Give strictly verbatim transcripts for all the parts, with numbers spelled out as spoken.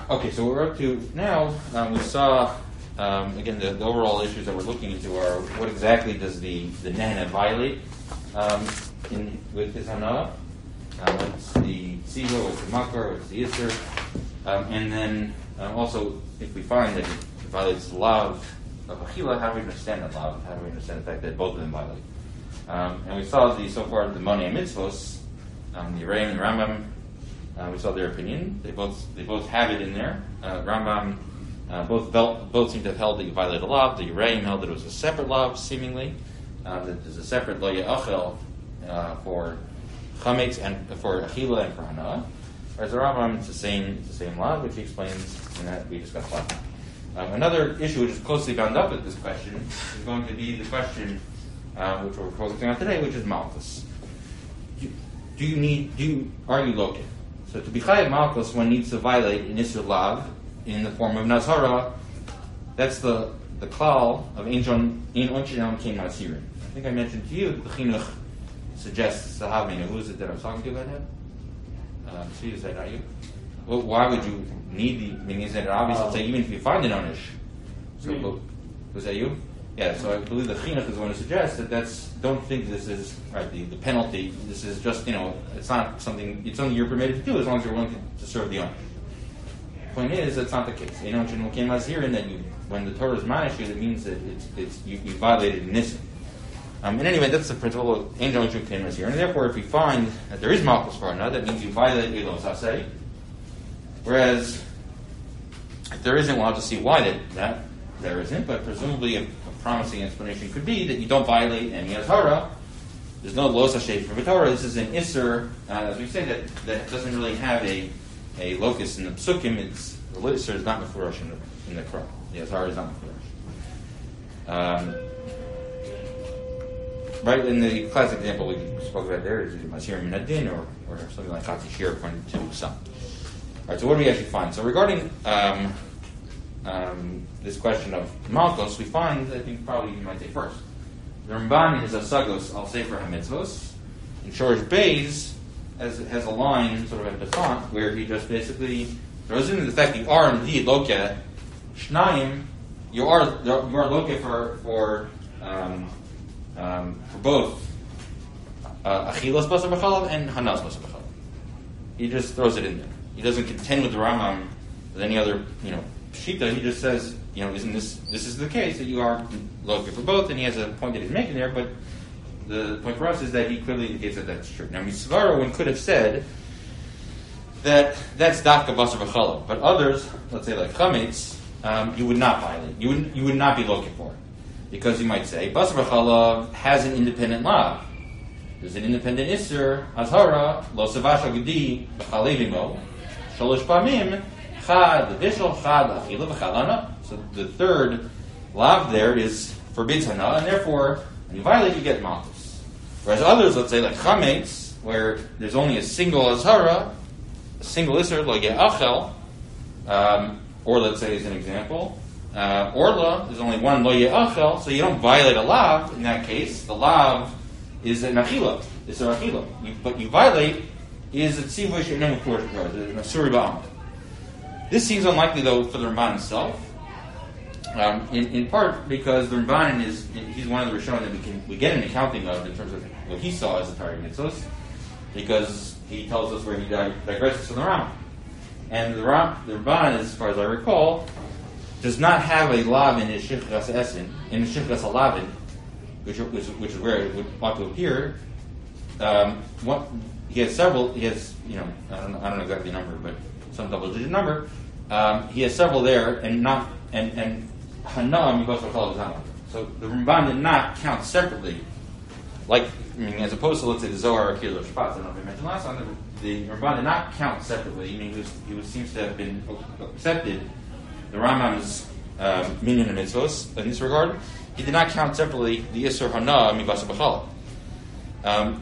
Okay, so what we're up to now, um, we saw, um, again, the, the overall issues that we're looking into are what exactly does the, the Nehna violate um, in, with his Hana? Um, what's the Tziva, what's the Makar, what's the Yisr? Um, and then um, also, if we find that it violates the law of Achila, how do we understand that law? How do we understand the fact that both of them violate? Um, and we saw the so far the Monei Mitzvos, um, the Reim and Rambam. Uh, we saw their opinion. They both they both have it in there. Uh, Rambam uh, both belt, both seem to have held that you violated a law. The Reim held that it was a separate law, seemingly. Uh, that there's a separate lo ye'achel uh, for chametz and for achila and for hana. Whereas the Rambam, it's the same it's the same law, which he explains, and that we discussed last time. Um, another issue which is closely bound up with this question is going to be the question uh, which we're focusing on today, which is malchus. Do, do you need? Do you are you located? So to be chayav malchus, one needs to violate an isur lav in the form of nazara. That's the the klal of ein onchinam kein nasirin. I think I mentioned to you the chinuch suggests sahavina. Who is it that I was talking to about that? Uh, see, is that not you? Well, why would you need the? I mean, is that obvious? I'll say even if you find an onish. So well, was that you? Yeah. So I believe the chinuch is the one to suggest that that's. Don't think this is right. The, the penalty. This is just you know. It's not something. It's something you're permitted to do as long as you're willing to, to serve the onish. The point is that's not the case. You know, in that you when the Torah is manish you, that means that it's it's you, you violated nisim. Um, in any event, that's the principle of angel and here, and therefore, if we find that there is malchus for another, that means you violate elos asay. Whereas, if there isn't, we'll have to see why that, that there isn't. But presumably, a, a promising explanation could be that you don't violate any Torah. There's no los asay for Torah. This is an isser, uh, as we say, that that doesn't really have a a locus in the psukim. It's the isser is not mefurash in the in the Quran. The Torah is not mefurash. Um, Right, in the classic example we spoke about there is Masir Minadin or, or something like Hatishir according to some. Alright, so what do we actually find? So regarding um, um, this question of Malchus, we find, I think probably you might say first, the Ramban in his Asagos al Sefer HaMitzvos, in Shorish Beis, has, has a line sort of at the font where he just basically throws in the fact that you are indeed Loka Shnayim, you are, you are Loka for, for um, Um, for both uh, achilas basar b'chalav and hanas basar b'chalav. He just throws it in there. He doesn't contend with the Rambam with any other, you know, shita. He just says, you know, isn't this this is the case that you are located for both? And he has a point that he's making there, but the point for us is that he clearly indicates that that's true. Now, Misvara, one could have said that that's dafka basar b'chalav, but others, let's say like chametz, um, you would not violate. You would you would not be looking for it. Because you might say, Basar b'chalav has an independent law. There's an independent isser, azhara, lo savash agudi, b'chalevimo, shalosh pamim, chad v'vishal, chad achila, v'chad hana. So the third law there is forbids hana, and therefore, when you violate, you get malchus. Whereas others, let's say like chametz, where there's only a single azhara, a single isser, lo ye'achel, um, or let's say as an example, Uh, Orla, there's only one lo ye'achel, so you don't violate a lav. In that case, the lav is an achila. It's an achila. You, but you violate is a tziva she'eino mefurash b'Torah, an asuri ba'amud. This seems unlikely, though, for the Ramban himself. Um, in, in part because the Ramban is he's one of the Rishonim that we can we get an accounting of in terms of what he saw as the Torah mitzvos, because he tells us where he digresses from the Rambam. And the, Ram, the Ramban, as far as I recall, does not have a lav in his Shifras Esin, in his Shifras Alavin, which, which, which is where it would ought to appear. Um, what, he has several, he has, you know, I don't know, I don't know exactly the number, but some double-digit number. Um, he has several there, and not, and, and Hana, Mibas V'chalav is not one. So the Ramban did not count separately, like, I mean, as opposed to, let's say, the Zohar or Kilo Shpat, I don't know if I mentioned last time, the, the Ramban did not count separately. I mean, he, was, he was, seems to have been accepted the Rambam's um, minyan and mitzvos in this regard. He did not count separately the Isser Hana Mibasa B'chalav. Um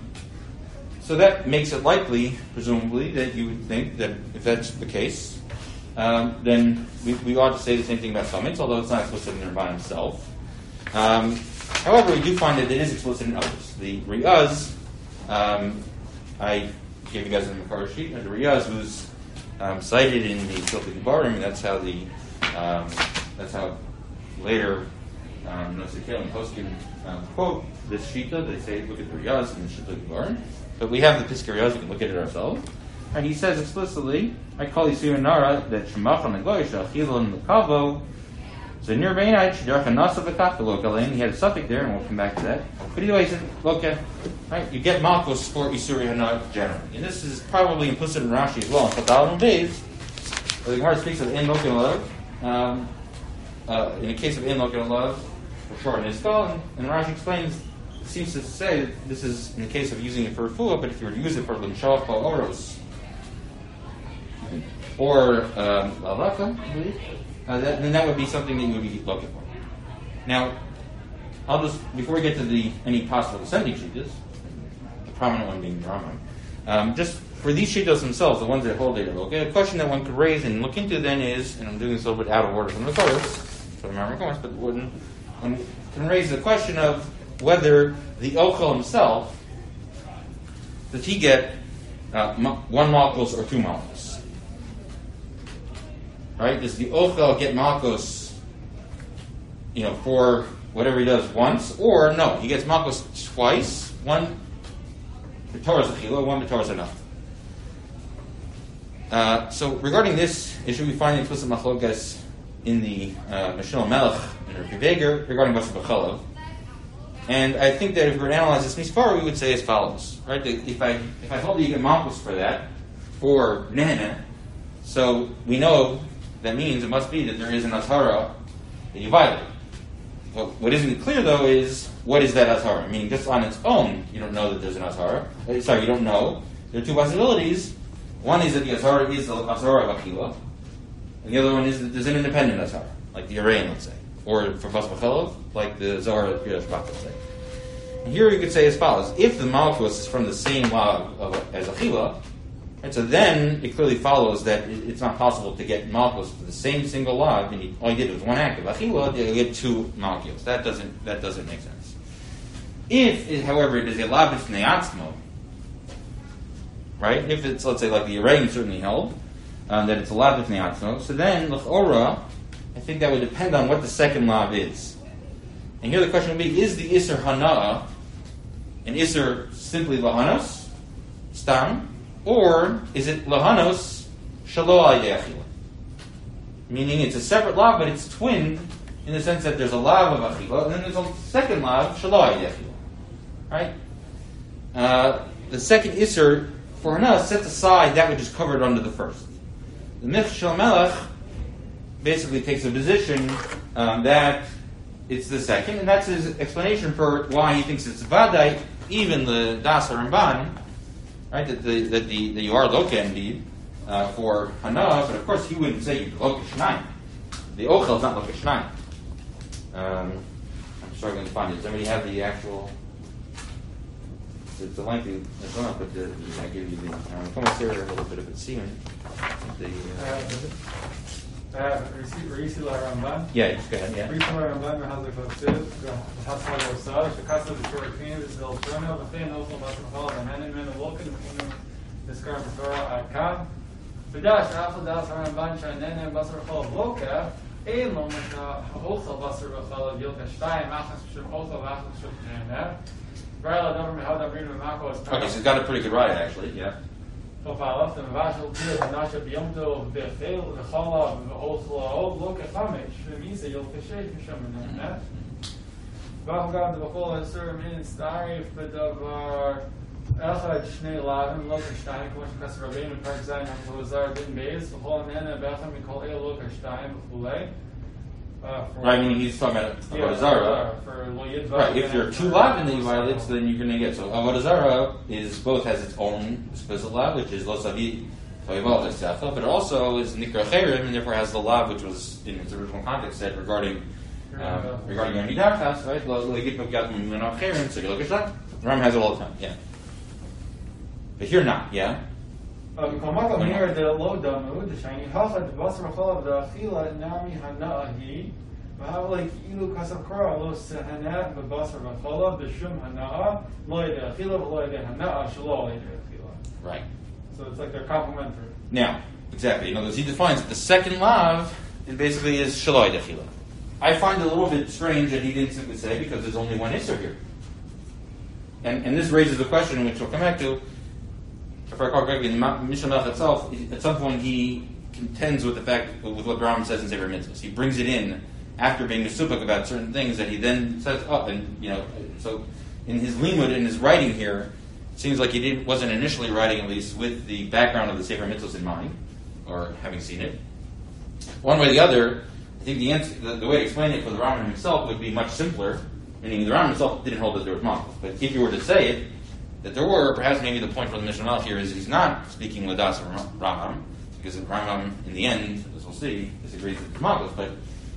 So that makes it likely, presumably, that you would think that if that's the case, um, then we, we ought to say the same thing about chametz, although it's not explicit in the Ramban himself. Um, however, we do find that it is explicit in others. The Riyaz, um, I gave you guys a Makar sheet, and the Riyaz, who's um, cited in the Tilkei Gebarim. That's how the um, that's how later um, Nosei and Poskim um, quote this shita. They say, look at the Riyaz and the Tilkei Gebarim. But we have the Piskei Riyaz. We can look at it ourselves. And he says explicitly, I call you Nara that Shemach on the Goy Shachil and the Kavo. So near Beinai Shdarcha Nasa V'Kafel. He had a suffix there, and we'll come back to that. But either way, he said, look at right. You get Malchus for Isuri Hana generally, and this is probably implicit in Rashi as well. In Chatalim days, the Gemara speaks of in Lokin Love. Um, uh, in the case of in Lokin Love, for short in his skull, and, and Rashi explains. It seems to say that this is in the case of using it for Refuah, but if you were to use it for Limshal Kol Oros or um, Lalaka, I believe. Uh, that, then that would be something that you would be looking for. Now, I'll just, before we get to the any possible dissenting shittas, the prominent one being the Rambam, um, just for these shittas themselves, the ones that hold data, okay, a question that one could raise and look into then is, and I'm doing this a little bit out of order from the Kodesh, from the Rambam, but one, one can raise the question of whether the Ochel himself, does he get uh, one Malchus or two Malchus? Right? Does the Ochel get Malchus, you know, for whatever he does once, or no, he gets Malchus twice, one B'Torah Zechila, one B'Torah Zanach. Uh, so regarding this issue, we find the implicit machlokas in the uh, Mishnah Melech and Rabbi Veger regarding Basar B'Chalav. And I think that if we were to analyze this Mispar, we would say as follows, right? If I if I hold that you get Malchus for that, for Nehene, so we know that means it must be that there is an Azhara that you violate. But what isn't clear, though, is what is that Azhara? Meaning, just on its own, you don't know that there's an Azhara. Uh, sorry, you don't know. There are two possibilities. One is that the Azhara is the Azhara of Achila, and the other one is that there's an independent Azhara, like the Arain, let's say. Or for Bas B'Chalav, like the Zahara of Kriyash Bach, let's say. And here you could say as follows. If the Malchus is from the same law of, as Achila, and so then it clearly follows that it's not possible to get Malchus for the same single log, and you, all you did was one act of Achila, you get two Malchus. That doesn't that doesn't make sense. If, it, however, it is a lav b'fnei atzmo, right? If it's, let's say, like the Araim certainly held, um, that it's a lav b'fnei atzmo, so then, l'chora, I think that would depend on what the second lav is. And here the question would be, is the Isser Hana'ah an Isser simply Lahanos, Stam, or is it Lahanos Shalo Ayeh Achila? Meaning it's a separate lav, but it's twinned in the sense that there's a lav of Achila, and then there's a second lav, Shalo Ayeh Achila. Right? Uh, the second Isser for Hana sets aside that which is covered under the first. The Mich Shel Melech basically takes a position um, that it's the second, and that's his explanation for why he thinks it's Vadai, even the Das Ramban, right, that, the, that, the, that you are Loka indeed uh, for Hana, but of course he wouldn't say you're Loka Shnayim. The Ochel is not Loka Shnayim. Um, I'm struggling to find it. Does anybody have the actual? It's a lengthy, it's not, but the, I give you the, um, come here a little bit of it, see the, uh, Uh, Risi la Ramban. yeah, just go ahead, yeah. Risi la Ramban v'hazak v'tzid v'hasal v'osad v'kasa v'shorachim v'zil shona v'chein osel v'ashmachal v'hanin men v'lokin v'chinu v'skar v'torah akam v'dash afal das Ramban sha'nenen basar v'chal v'loka ein lo mishna osel basar v'chal v'yilka shtayim achas v'shem osel v'achas v'shem ne'emer v'rayla davar mehad avrin v'mako es Okay, so he's got a pretty good ride, actually, yeah. Tofalaf and Vashal Tir and Nasha Biyomto Bechel the Chala Oslo look at Famish Misa Yol Kashay Fisherman that Vahgad the Bakola Sir Min Starif Bedavar Echad Shnei Lavin Lokenstein Kosh Kasrabin and Park Zayn Hazar Bin Beis Hol Nana Betham Mikol El Lokenstein Bule. Right, I mean he's talking about Avodah Zarah. Right, if you're two lav and then you violate, so then you're going to get so Avodah Zarah is both has its own explicit lav, which is Lo Savi Toival Esecha, but it also is Nikra Cherim, and therefore has the lav which was in its original context said regarding um, regarding your Nidachas, right? Lo Legit Pagyatim Minach Cherim, so you look at that. Ram has it all the time, yeah. But here not, yeah. Um, Kamakam here the low damu the shiny halcha the basar chalav the achila nami hanaahi v'hav like ilu kasakra lo sehana the basar chalav the shum hanaa lo yedei achila v'lo yedei hanaa shelo yedei achila. Right. So it's like they're complementary. Now, Exactly. In other words, he defines it. The second lav it basically is shaloi dechila. I find it a little bit strange that he didn't simply say because there's only one isser here. And and this raises a question which we'll come back to. If I recall correctly, in the Mishnah Melech itself, at some point he contends with the fact, with what the Rambam says in Sefer Mitzvahs. He brings it in after being mesupik about certain things that he then says up, and you know, so in his limud, in his writing here, it seems like he didn't wasn't initially writing at least with the background of the Sefer Mitzvahs in mind, or having seen it. One way or the other, I think the answer, the, the way to explain it for the Rambam himself would be much simpler. Meaning the Rambam himself didn't hold that there was malchus, but if you were to say it, that there were, perhaps maybe the point for the Mishnah Melech here is he's not speaking Ladas of Rambam, because the Rambam, in the end, as we'll see, disagrees with the malchus, but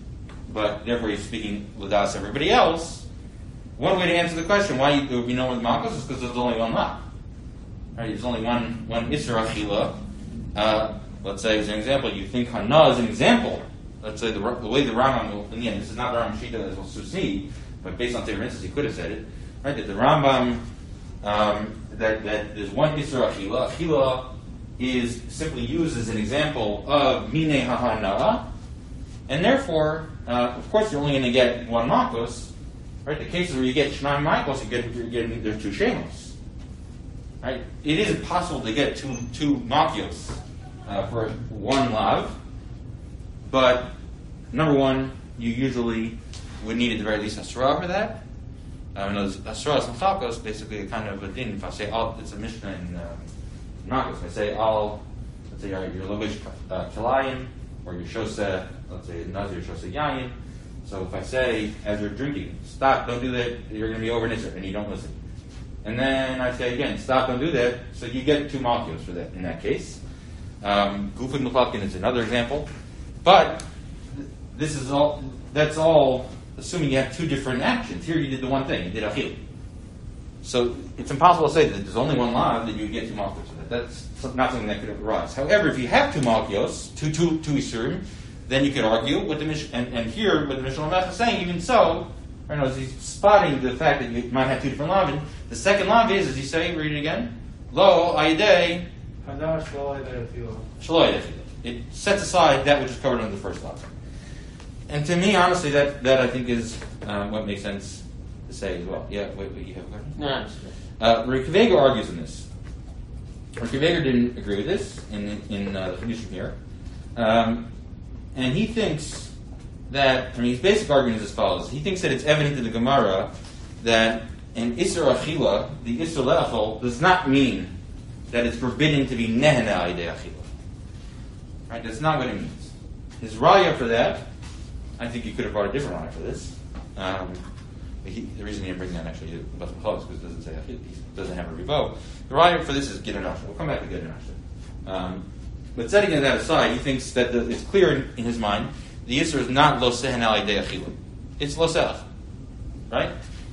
but therefore he's speaking Ladas everybody else. One way to answer the question why there would be no one with malchus is because there's only one law. Right? There's only one one Isser Achila. Uh, let's say as an example, you think Hana is an example. Let's say the, the way the Rambam, in the end, this is not the Rambam Shita as we'll see, but based on Sefer Mitzvahs, he could have said it, right? That the Rambam, um, that, that there's one Isser Achila. Achila is simply used as an example of Minei Hahana, and therefore, uh, of course, you're only going to get one Makos, right? The cases where you get Shnai Makos, you get, you're getting, there's two Shemos, right? It is impossible to get two, two Makios uh, for one Lav, but number one, you usually would need at the very least Asra for that. Um, and those Asra and Chalkos, basically a kind of a din. If I say all, it's a Mishnah in uh, Makos. If I say all, let's say your, your Lovish uh, Kilayim, or your Shoseh, let's say Nazir Shoseh Yayin. So if I say, as you're drinking, stop, don't do that, you're going to be over Nisr, and you don't listen. And then I say again, stop, don't do that, so you get two Malkios for that in that case. Um, Gufin Mufalkin is another example. But this is all, that's all assuming you have two different actions. Here you did the one thing, you did Achil. So it's impossible to say that there's only one law that you get two Malkios. That's not something that could arise. However, if you have two Malkios, two, two, two Isurim, then you could argue with the Mishnah, and, and here what the Mishnah Melech is saying, even so, I know, he's spotting the fact that you might have two different lavin. The second lav is, as he saying, read it again, Lo ayidei Hadash Shlo Ayidei Atila. Shlo ayidei. It sets aside that which is covered under the first lav. And to me, honestly, that, that I think is um, what makes sense to say as well. Yeah, wait, wait, you have a question? No. Uh, Reb Kiva argues in this. Reb Kiva didn't agree with this in in uh, the Phoenician here. Um, and he thinks that, I mean, his basic argument is as follows. He thinks that it's evident in the Gemara that an Isser Achila, the Isser Le'achol, does not mean that it's forbidden to be Nehena Ayidei Achila. Right? That's not what it means. His raya for that, I think he could have brought a different raya for this. Um, he, the reason he didn't bring that actually about the clothes because it doesn't say Achila, it doesn't have a ribo. The raya for this is Gidanasha. We'll come back to Gidanasha. Um, but setting that aside, he thinks that the, it's clear in, in his mind the Yisr is not Lo Sehen Ayidei Achila. It's Lo Selach. Right?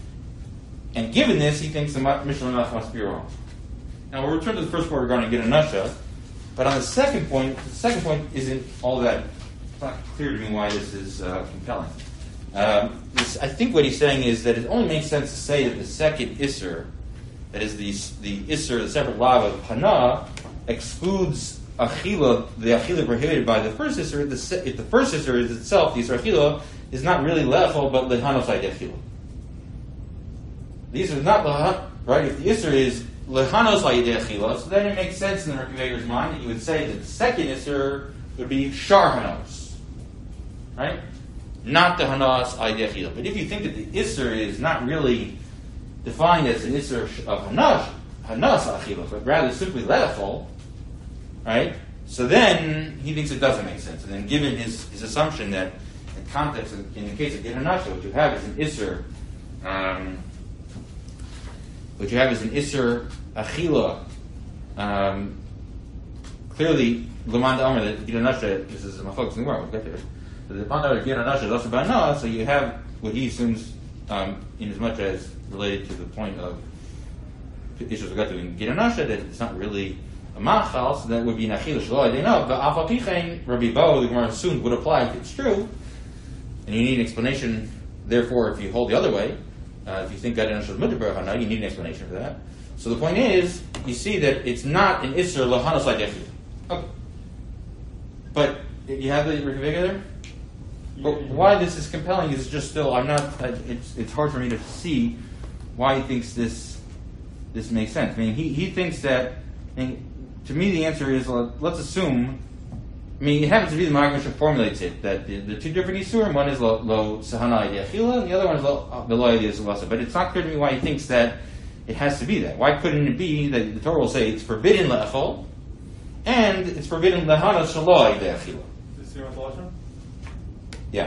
And given this, he thinks the Mishnah Melech must be wrong. Now we'll return to the first part regarding Gidanasha, but on the second point, the second point isn't all that, it's not clear to me why this is uh, compelling. Um, this, I think what he's saying is that it only makes sense to say that the second Isser, that is the, the Isser, the separate law of Hana, excludes Achila, the Achila prohibited by the first Isser. The, if the first Isser is itself, the Isser Achila, is not really Le'echol, but Lehanos Ayidei Achila. The Isser is not Lehan, right? If the Isser is Lehanos Ayidei Achila, so then it makes sense in the Rekivager's mind that you would say that the second Isser would be Shar Hanos, right? Not the Hanas Ayidei Achila. But if you think that the Isser is not really defined as an Isser of Hanas, Hanas Achila, but rather simply Le'echol, right? So then he thinks it doesn't make sense. And then given his, his assumption that in context, in the case of Gidanasha, what you have is an Isser, um, what you have is an Isser Achila. Um, clearly, Lamand Amr, that Gidanasha, this is my focus in the world, we'll get there. So the Lamand Amr, Gidanasha is also Bana, so you have what he assumes, um, in as much as related to the point of issues we got to in Gidanasha, that it's not really a machal, so that would be an achila shlo ayidei no. But afal pichein, Rabbi Bo, the Gemara soon would apply if it's true, and you need an explanation. Therefore, if you hold the other way, uh, if you think Gidanasha is mudaber hana, you need an explanation for that. So the point is, you see that it's not an isser lahanos ayidei achila. Okay. But you have the Rikavega there? But why this is compelling is just still, I'm not, it's it's hard for me to see why he thinks this this makes sense. I mean, he, he thinks that, I mean, to me the answer is, let's assume, I mean, it happens to be the Magen Mishnah formulates it, that the, the two different Isurim, one is lo, lo sahana idea achila, and the other one is lo, the lo idea zavasa. But it's not clear to me why he thinks that it has to be that. Why couldn't it be that the Torah will say it's forbidden le'echol, and it's forbidden lehana shalo idea achila? Is this your lesson? Yeah.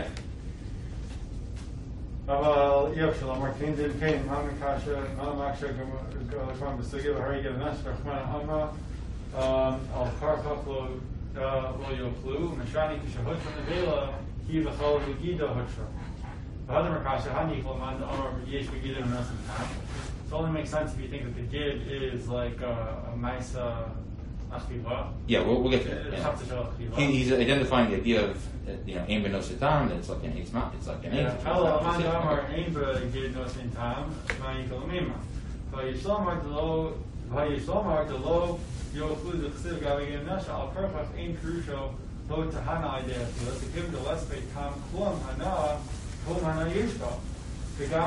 אבל אי אפשר לומר, כי אם דין כן, מה מקשה, מה מקשה גם בסוגיה והרגע לנש, רחמן ההמה, על קרקח לא יאכלו, משני כשהודשה נבלה, היא וכל בגידה הודשה. והדר מקשה, הניך למען אמר, יש בגידה ונסים time. It only makes sense if you think that the gid is like a, a nice uh, achtiva. Yeah, we'll, we'll get to that. Yeah. He, he's identifying the idea of, uh, you know, aim ben ositam, that it's like an eight mount, it's like an eight. Hello, man, Amar, aim ben gid ositam, ma'ikol mima. Vayishlomar delo, vayishlomar delo, yochlu the chesiv gavigim nasha al perfach aim krusho lo tahana idea. Let's give the less pay tam klum hana, klum hana yishba. So he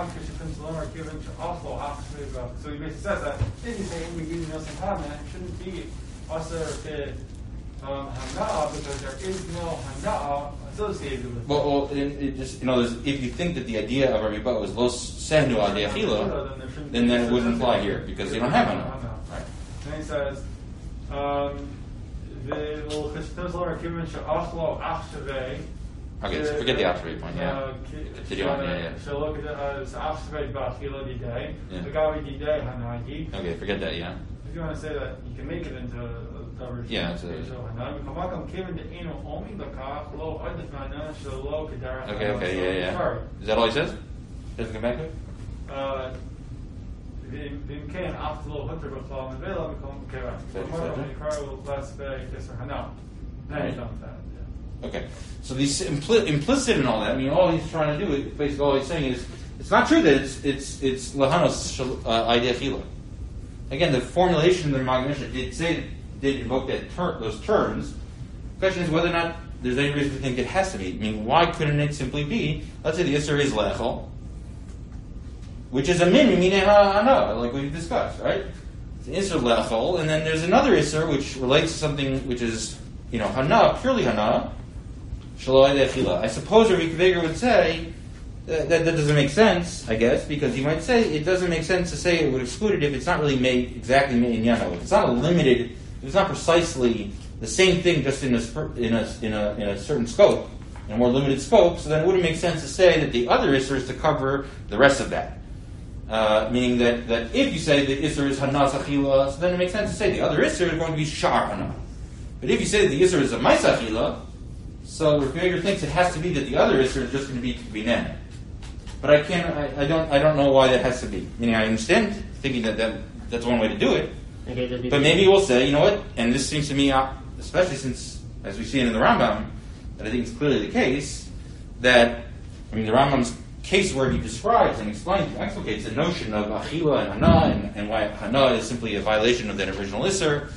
basically says that if you say we're using no Santana, it shouldn't be Asr um, Hana'a because there is no Hana'a associated with it. Well, well it, it just, you know, if you think that the idea of a riba was Los Sehnu Al De'achila, then that it wouldn't apply here because you don't have Hana'a. Right. Then he says, um, Okay, so forget the Achshavei point, yeah. Uh, Did you want, yeah, yeah. So look at the Achshavei Ba'achila Didei, the Gavi Didei Hanagi. Okay, forget that, yeah. If you want to say that, you can make it into a cover. Yeah, it's a... Okay, okay, yeah, yeah. Is that all he says? Doesn't come back to it? Uh, ואם כן, אף לא הותר בכלל מבלה מקום קרא. כלומר, אני קרא לו less big, yes or no. Now he's done with that. Okay, so these impli- implicit in all that, I mean, all he's trying to do, basically all he's saying is, it's not true that it's it's it's lahanos idea chila. Again, the formulation of the Magen Mishnah did say did invoke that ter- those terms. The question is whether or not there's any reason to think it has to be. I mean, why couldn't it simply be? Let's say the Isser is lechol, which is a min minei hana, like we've discussed, right? It's an Isser lechol, and then there's another Isser which relates to something which is, you know, hana, purely hana. I suppose Rabbi Akiva would say that, that that doesn't make sense, I guess, because he might say it doesn't make sense to say it would exclude it if it's not really made exactly made in Yano. If it's not a limited, if it's not precisely the same thing just in a in a in a in a certain scope, in a more limited scope, so then it wouldn't make sense to say that the other Isser is to cover the rest of that. Uh, meaning that, that if you say the Isser is Hanas Achila, so then it makes sense to say the other Isser is going to be Shar Hana. But if you say that the Isser is a Mais Achila, so the creator thinks it has to be that the other Isser is just going to be Binen. But I can't, I, I don't, I don't know why that has to be. Meaning, I understand thinking that, that that's one way to do it. Okay, but maybe we'll say, you know what? And this seems to me, uh, especially since, as we see it in the Rambam, that I think it's clearly the case that, I mean, the Rambam's case where he describes and explains, explicates the notion of Achila and Hana, and, and why Hana is simply a violation of that original Isser.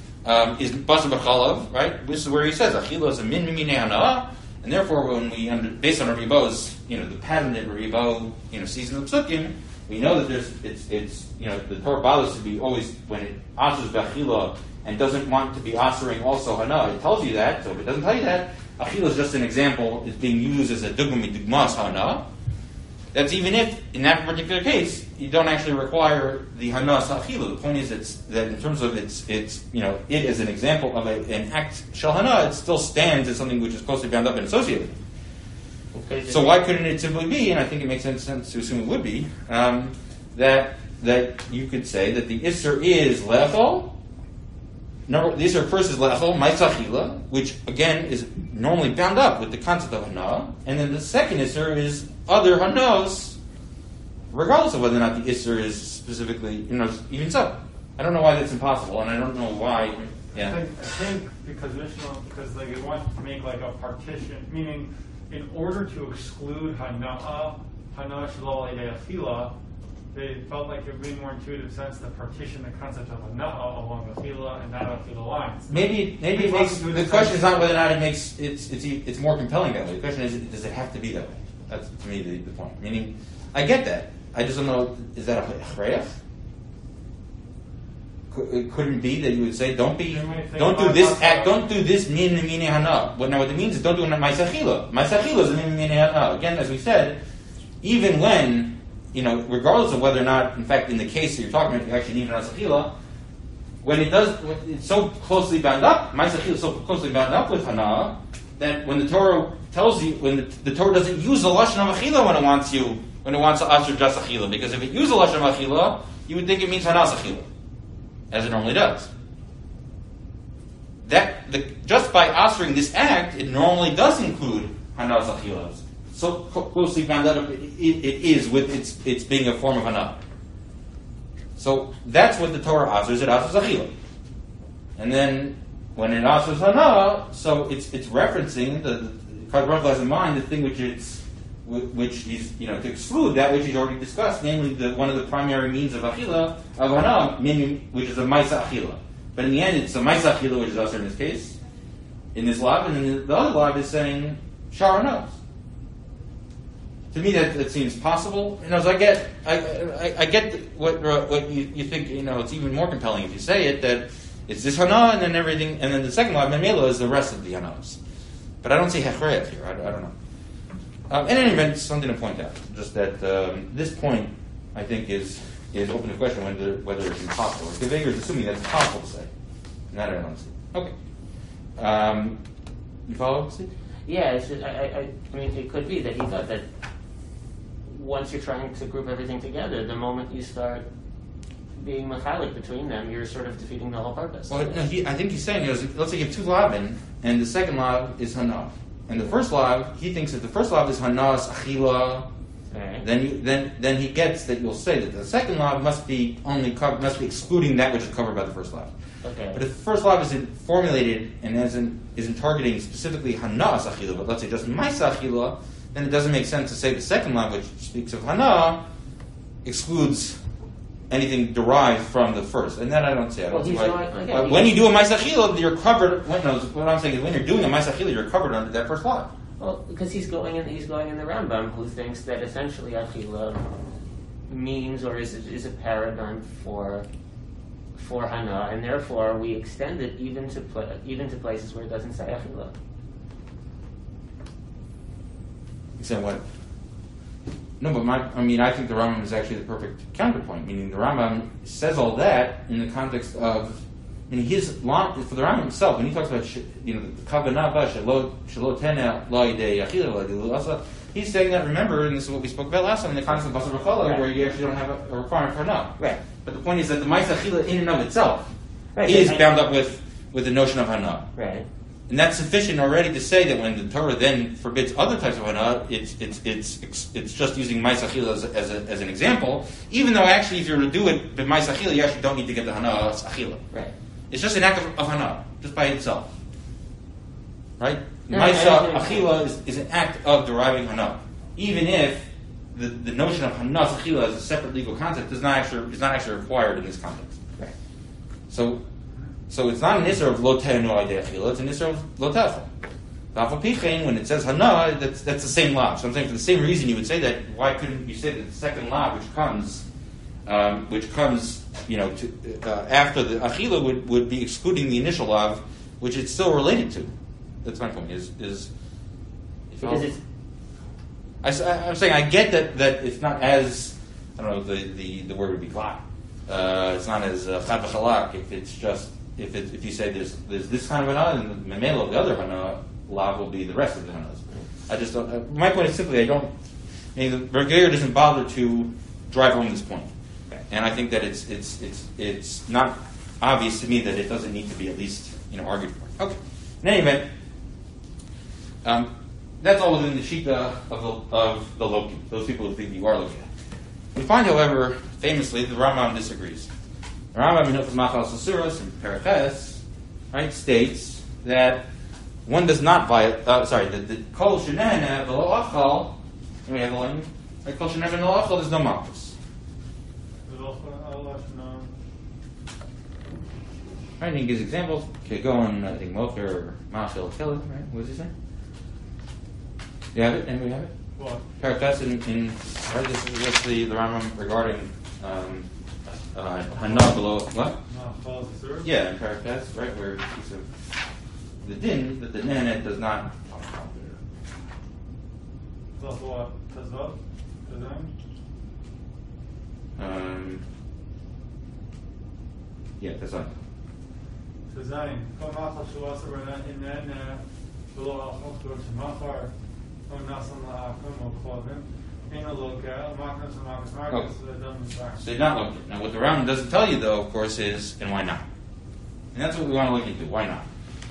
Um, is Basar B'chalav, right? This is where he says Achila is a min minei hana, and therefore, when we under, based on Ribo's, you know, the pattern that Ribo, you know, sees in the Psukim, we know that there's, it's, it's, you know, the Torah bothers to be always when it asers B'achila and doesn't want to be asering also hana. It tells you that. So if it doesn't tell you that, Achila is just an example. It's being used as a dugma midugmas hana. That's even if, in that particular case, you don't actually require the Hanas Achila. The point is it's, that in terms of its, its, you know, it as an example of a, an act Shel Hana, it still stands as something which is closely bound up and associated. Okay, so why couldn't it simply be, and I think it makes sense to assume it would be, um, that that you could say that the Isser is Lechol, number, the Isser first is Lechol, Ma'is Achila, which again is normally bound up with the concept of Hana, and then the second Isser is other Hanos, regardless of whether or not the Isser is specifically, you know, even so. I don't know why that's impossible, and I don't know why. Yeah. I think, I think because Mishnah, because like they want to make like a partition, meaning in order to exclude Hana'a, Hana Shalal Eidei Achila, they felt like it would make more intuitive sense to partition the concept of hana'ah along the Achila and not-Achila lines. Maybe, maybe it makes, the question is not whether or not it makes, it's, it's, it's more compelling that way. The question is, does it have to be that way? That's, to me, the, the point. Meaning, I get that. I just don't know, is that a chreach? It couldn't be that you would say, don't be, don't do this act, don't do this min mini hana. What now? What it means is don't do ma'asachila. Ma'asachila is min mini hana. Again, as we said, even when, you know, regardless of whether or not, in fact, in the case that you're talking about, you actually need an asachila, when it does, when it's so closely bound up, ma'asachila is so closely bound up with hana that when the Torah tells you, when the, the Torah doesn't use the lashon of achila when it wants you, when it wants to usher just achila, because if it uses the lashon of achila, you would think it means hana achila, as it normally does. That the, just by answering this act, it normally does include hana achila. So closely bound up, it, it, it is with its its being a form of hana. So that's what the Torah answers. It answers achila, and then when it answers hana, so it's it's referencing the Kadosh Baruch Hu has in mind the thing which it's which is, you know, to exclude that which he's already discussed, namely the one of the primary means of achila, of hana, which is a maisa achila. But in the end, it's a maisa achila, which is also in this case, in this lav, and then the other lav is saying shara knows. To me, that, that seems possible. You know, so I get, I, I, I get what what you, you think. You know, it's even more compelling if you say it that it's this hana and then everything, and then the second lav, memela, is the rest of the hanas. But I don't see hechreit here. I, I don't know. Um, in any event, something to point out, just that um, this point, I think, is is open to question whether whether it's impossible. The Geveger is assuming that it's possible to say. And that I don't see. Okay. Um, you follow, Steve? Yeah, it's just, I, I, I mean, it could be that he thought that once you're trying to group everything together, the moment you start being mechalik between them, you're sort of defeating the whole purpose. Well, no, he, I think he's saying, you know, let's say you have two lavin, and the second lav is hana. And the first lav, he thinks that the first lav is hanas achila. Okay. Then you, then then he gets that you'll say that the second lav must be only cover, must be excluding that which is covered by the first lav. Okay. But if the first lav isn't formulated and isn't isn't targeting specifically hanas achila, but let's say just maisa achila, then it doesn't make sense to say the second lav, which speaks of hana, excludes anything derived from the first. And that I don't say. I don't Well, see he's why. going- okay, uh, when you do a maisa achila, you're covered. When, no, what I'm saying is when you're doing a maisa achila, you're covered under that first lav. Well, because he's going in, he's going in the Rambam, who thinks that essentially achila means or is is a paradigm for for hana, and therefore we extend it even to pla- even to places where it doesn't say achila. You saying what? No, but my, I mean, I think the Rambam is actually the perfect counterpoint. Meaning, the Rambam says all that in the context of, I mean, his long, for the Rambam himself, when he talks about, you know, the kavanah ba shelo shelo tena lo yidei achila lo yidei l'asa, he's saying that. Remember, and this is what we spoke about last time in the context of basar b'chala, Right. where you actually don't have a, a requirement for hana. Right. But the point is that the ma'isa achila in and of itself Right, is I- bound up with with the notion of hana. Right. And that's sufficient already to say that when the Torah then forbids other types of hana, it's it's it's it's just using ma'isa achila as, as, a, as an example. Even though actually, if you were to do it with ma'isa achila, you actually don't need to get the hana achila. Right. It's just an act of, of hana, just by itself, right? No, I Ma'isa understand. achila is, is an act of deriving hana, even if the, the notion of hana achila as a separate legal concept is not actually is not actually required in this context. Right. So. So it's not an isser of lo te'enu alidei achila, it's an isser of lo te'achol. V'afal pichein, when it says hana, that's, that's the same lav. So I'm saying for the same reason you would say that, why couldn't you say that the second lav, which comes, um, which comes, you know, to, uh, after the achila would, would be excluding the initial lav, which it's still related to. That's my point, is, is if Because it's I, am saying I get that, that it's not as, I don't know, the, the, the word would be klal. Uh, it's not as uh, chad v'chalak if it's just, If it, if you say there's there's this kind of hana, and the memela of the other hana, lav will be the rest of the hanas. I just don't. Uh, my point is simply I don't. I mean, the Berger doesn't bother to drive home this point, and I think that it's it's it's it's not obvious to me that it doesn't need to be at least, you know, argued for. Okay. In any event, um, that's all within the shita of the of the Loki. Those people who think you are Loki. We find, however, famously, the Rambam disagrees. The Rambam in Hilchos Machal Sasuros in Periches, right, states that one does not violate. Uh, sorry, that the kol shenena v'lo achal. We have the line. Right, kol shenena v'lo achal. There's no malchus. Right, and he gives examples. Kegon, I think Mocher, Marshall, Kelly, right? What does he say? You have it? Anybody have it? What? Paratas in, in right, this is what's the, the Rambam regarding um, uh, Hana below what? No, follows the third. Yeah, in Paratas, right, where he's a, the din that the nenet does not. That's what? Tazot? Tazim? Um, yeah, that's not. Tazim. Kom machal shuasa b'nan inan below achos go to machar. Kom nasan la'akum o klovim. Ina loka. Machnas and machnas marcus. Dam So you're not looking. Now, what the Rambam doesn't tell you, though, of course, is and why not? And that's what we want to look into. Why not?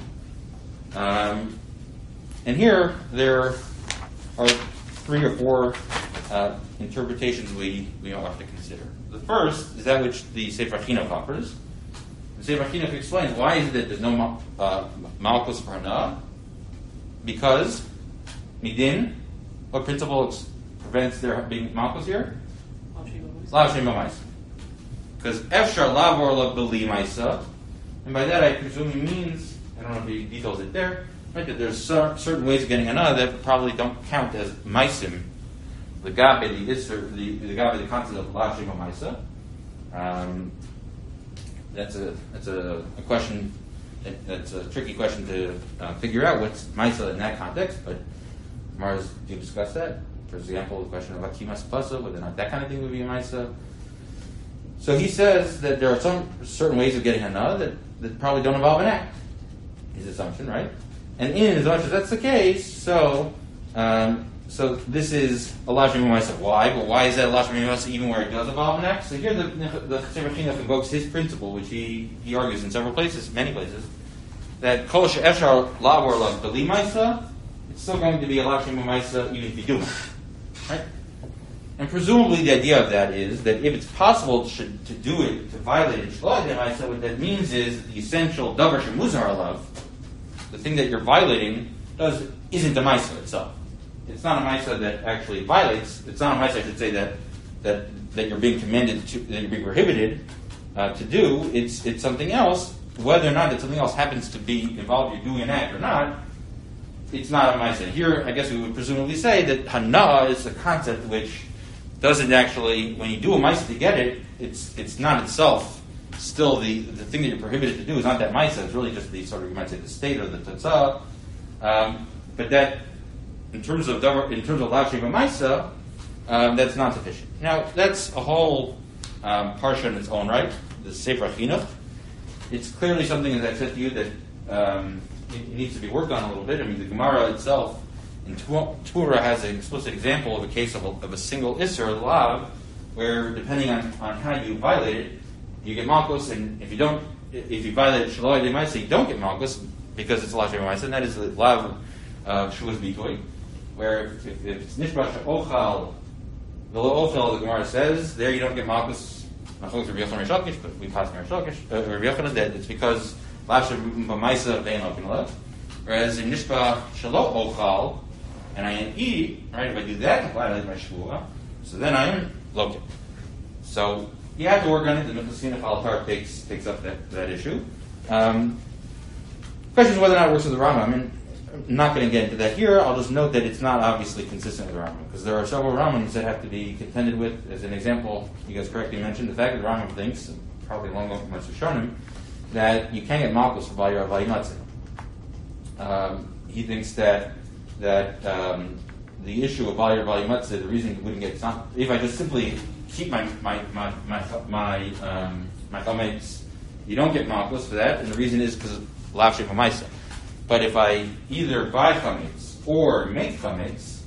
Um, and here there are three or four uh, interpretations we, we all have to consider. The first is that which the Sefer Chinuch offers. The Sefer Chinuch explains why is it that there's no uh, Malchus for Hana? Because Midin, what principle ex- prevents there being Malchus here? Lav Shem B'Maisa. Because Efshar Lavor La B'Li Maisa, and by that I presume he means, I don't know if he details it there, right, that there's certain ways of getting Hana that probably don't count as Maisim. The Gabe, the Isser, the the Gabe, the concept of Lav Shem B'Maisa. Um, that's a that's a, a question. That, that's a tricky question to uh, figure out what's Maisa in that context. But Mars, do you discuss that? For example, the question of Akimas Pasa, whether or not that kind of thing would be a Maisa. So he says that there are some certain ways of getting Hana that, that probably don't involve an act. His assumption, right? And in as much as that's the case, so um, so this is a Lav Shem B'Maisa. Why? But why is that a Lav Shem B'Maisa even where it does involve an act? So here the the Sefer Chinuch invokes his principle, which he, he argues in several places, many places, that Kol She'efshar Lavor Lav B'Li Maisa, it's still going to be a Lav Shem B'Maisa even if you do it. Right? And presumably the idea of that is that if it's possible to, to do it, to violate it, so what that means is that the essential davar shemuzar alav, the thing that you're violating, does isn't the Maisa itself. It's not a Maisa that actually violates. It's not a Maisa, I should say, that that that you're being commanded to, that you're being prohibited uh, to do. It's it's something else. Whether or not that something else happens to be involved, you're doing an act or not, it's not a Maisa. Here, I guess we would presumably say that Hana is a concept which doesn't actually, when you do a Maisa to get it, it's it's not itself still the, the thing that you're prohibited to do is not that Maisa. It's really just the sort of, you might say, the state or the Tatzah. Um, but that, in terms of in terms of Lav Shem B'Maisa, um, that's not sufficient. Now, that's a whole um, parsha in its own right, the Sefer Chinuch. It's clearly something, as I said to you, that um, it, it needs to be worked on a little bit. I mean, the Gemara itself in Torah has an explicit example of a case of a, of a single Isser, Lav, where depending on, on how you violate it, you get Malchus, and if you don't, if you violate Shaloi de Maisa, you don't get Malchus because it's Lav Shem B'Maisa, and that is the Lav of Shuas Bitoy, where if, if, if it's Nishbah Ochal, the Lo Ochal, the Gemara says, there you don't get Malchus. But we pass Rabbi Yochanan that it's because Lav Shem B'Maisa ve'en Okin Lev. Whereas in Nishbah Shalo Ochal, and I am eat, right? If I do that, I violate my Shvuah. So then I am located. So you have to work on it. The Mechasina Chalatar takes takes up that, that issue. Um, question is whether or not it works with the Rambam. I mean, I'm not going to get into that here. I'll just note that it's not obviously consistent with the Rambam because there are several Rambams that have to be contended with. As an example, you guys correctly mentioned the fact that the Rambam thinks, probably along with Mitzvah Shonim, that you can't get Malchus for Vayor Vayimatzeh. Um, he thinks that that um, the issue of Vayor Vayimatzeh, the reason you wouldn't get, it's not, if I just simply keep my my my my my um, my chametz, you don't get Malchus for that, and the reason is because of Lav Shem B'Maisa. But if I either buy chametz or make chametz,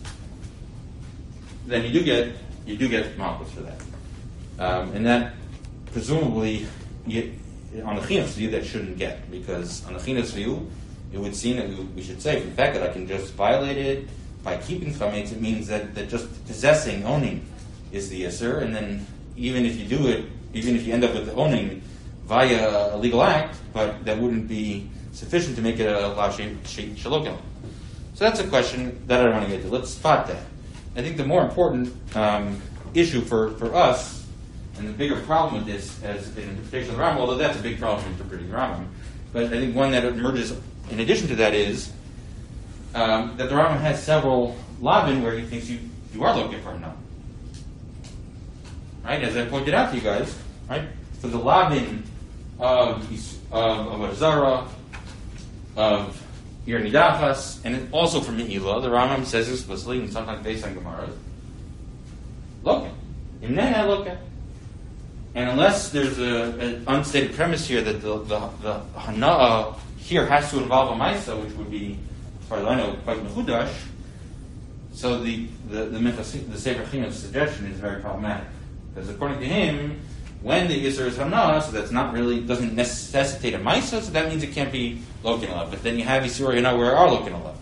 then you do get you do get Malchus for that, um, and that presumably you, on the Chinuch's view that shouldn't get, because on the Chinuch's view it would seem that we, we should say, from the fact that I can just violate it by keeping chametz, it means that, that just possessing, owning, is the Yisr, and then even if you do it, even if you end up with the owning via a legal act, but that wouldn't be sufficient to make it a Lav Shem Shalokim. So that's a question that I don't want to get to. Let's spot that. I think the more important um, issue for, for us And the bigger problem with this as an interpretation of the Rambam, although that's a big problem in interpreting the Rambam, but I think one that emerges in addition to that is um, that the Rambam has several lavin where he thinks you, you are looking for a no. Right? As I pointed out to you guys, right? For the lavin of of, of Azara, of Ir Nidachas, and also from Me'ilah, the Rambam says explicitly, and sometimes based on Gemara, look, Imnena look. And unless there's a, an unstated premise here that the the, the Hana'ah here has to involve a Maisa, which would be, as far as I know, quite Mechudash, so the the the, the Sefer Chinuch's suggestion is very problematic. Because according to him, when the Yisr is Hana'ah, so that's not really, doesn't necessitate a Maisa, so that means it can't be Lokin Alav. But then you have Yisur Hana'ah where are Lokin Alav.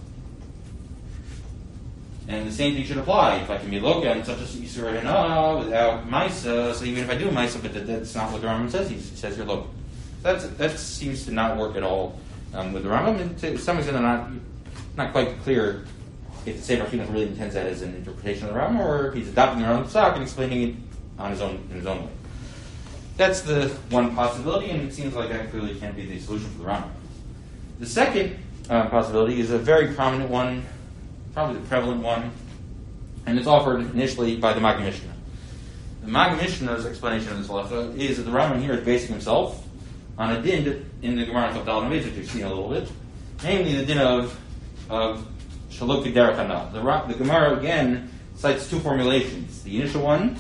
And the same thing should apply. If I can be Lokin on such a Yisur Hana'ah without Maisa, so even if I do a Maisa, but that, that's not what the Rambam says, he says you're Lokin. That's, that seems to not work at all um, with the Rambam, and to some extent I'm not, not quite clear if the Sefer Chinuch really intends that as an interpretation of the Rambam, or if he's adopting the Rambam's Psak and explaining it on his own, in his own way. That's the one possibility, and it seems like that clearly can't be the solution for the Rambam. The second uh, possibility is a very prominent one, probably the prevalent one, and it's offered initially by the Maggid Mishnah. The Maggid Mishnah's explanation of this halacha is that the Rambam here is basing himself on a din in the Gemara of Dal Namid, which you've seen a little bit, namely the din of of Shalok Derech Hana'ah. The, the Gemara again cites two formulations. The initial one,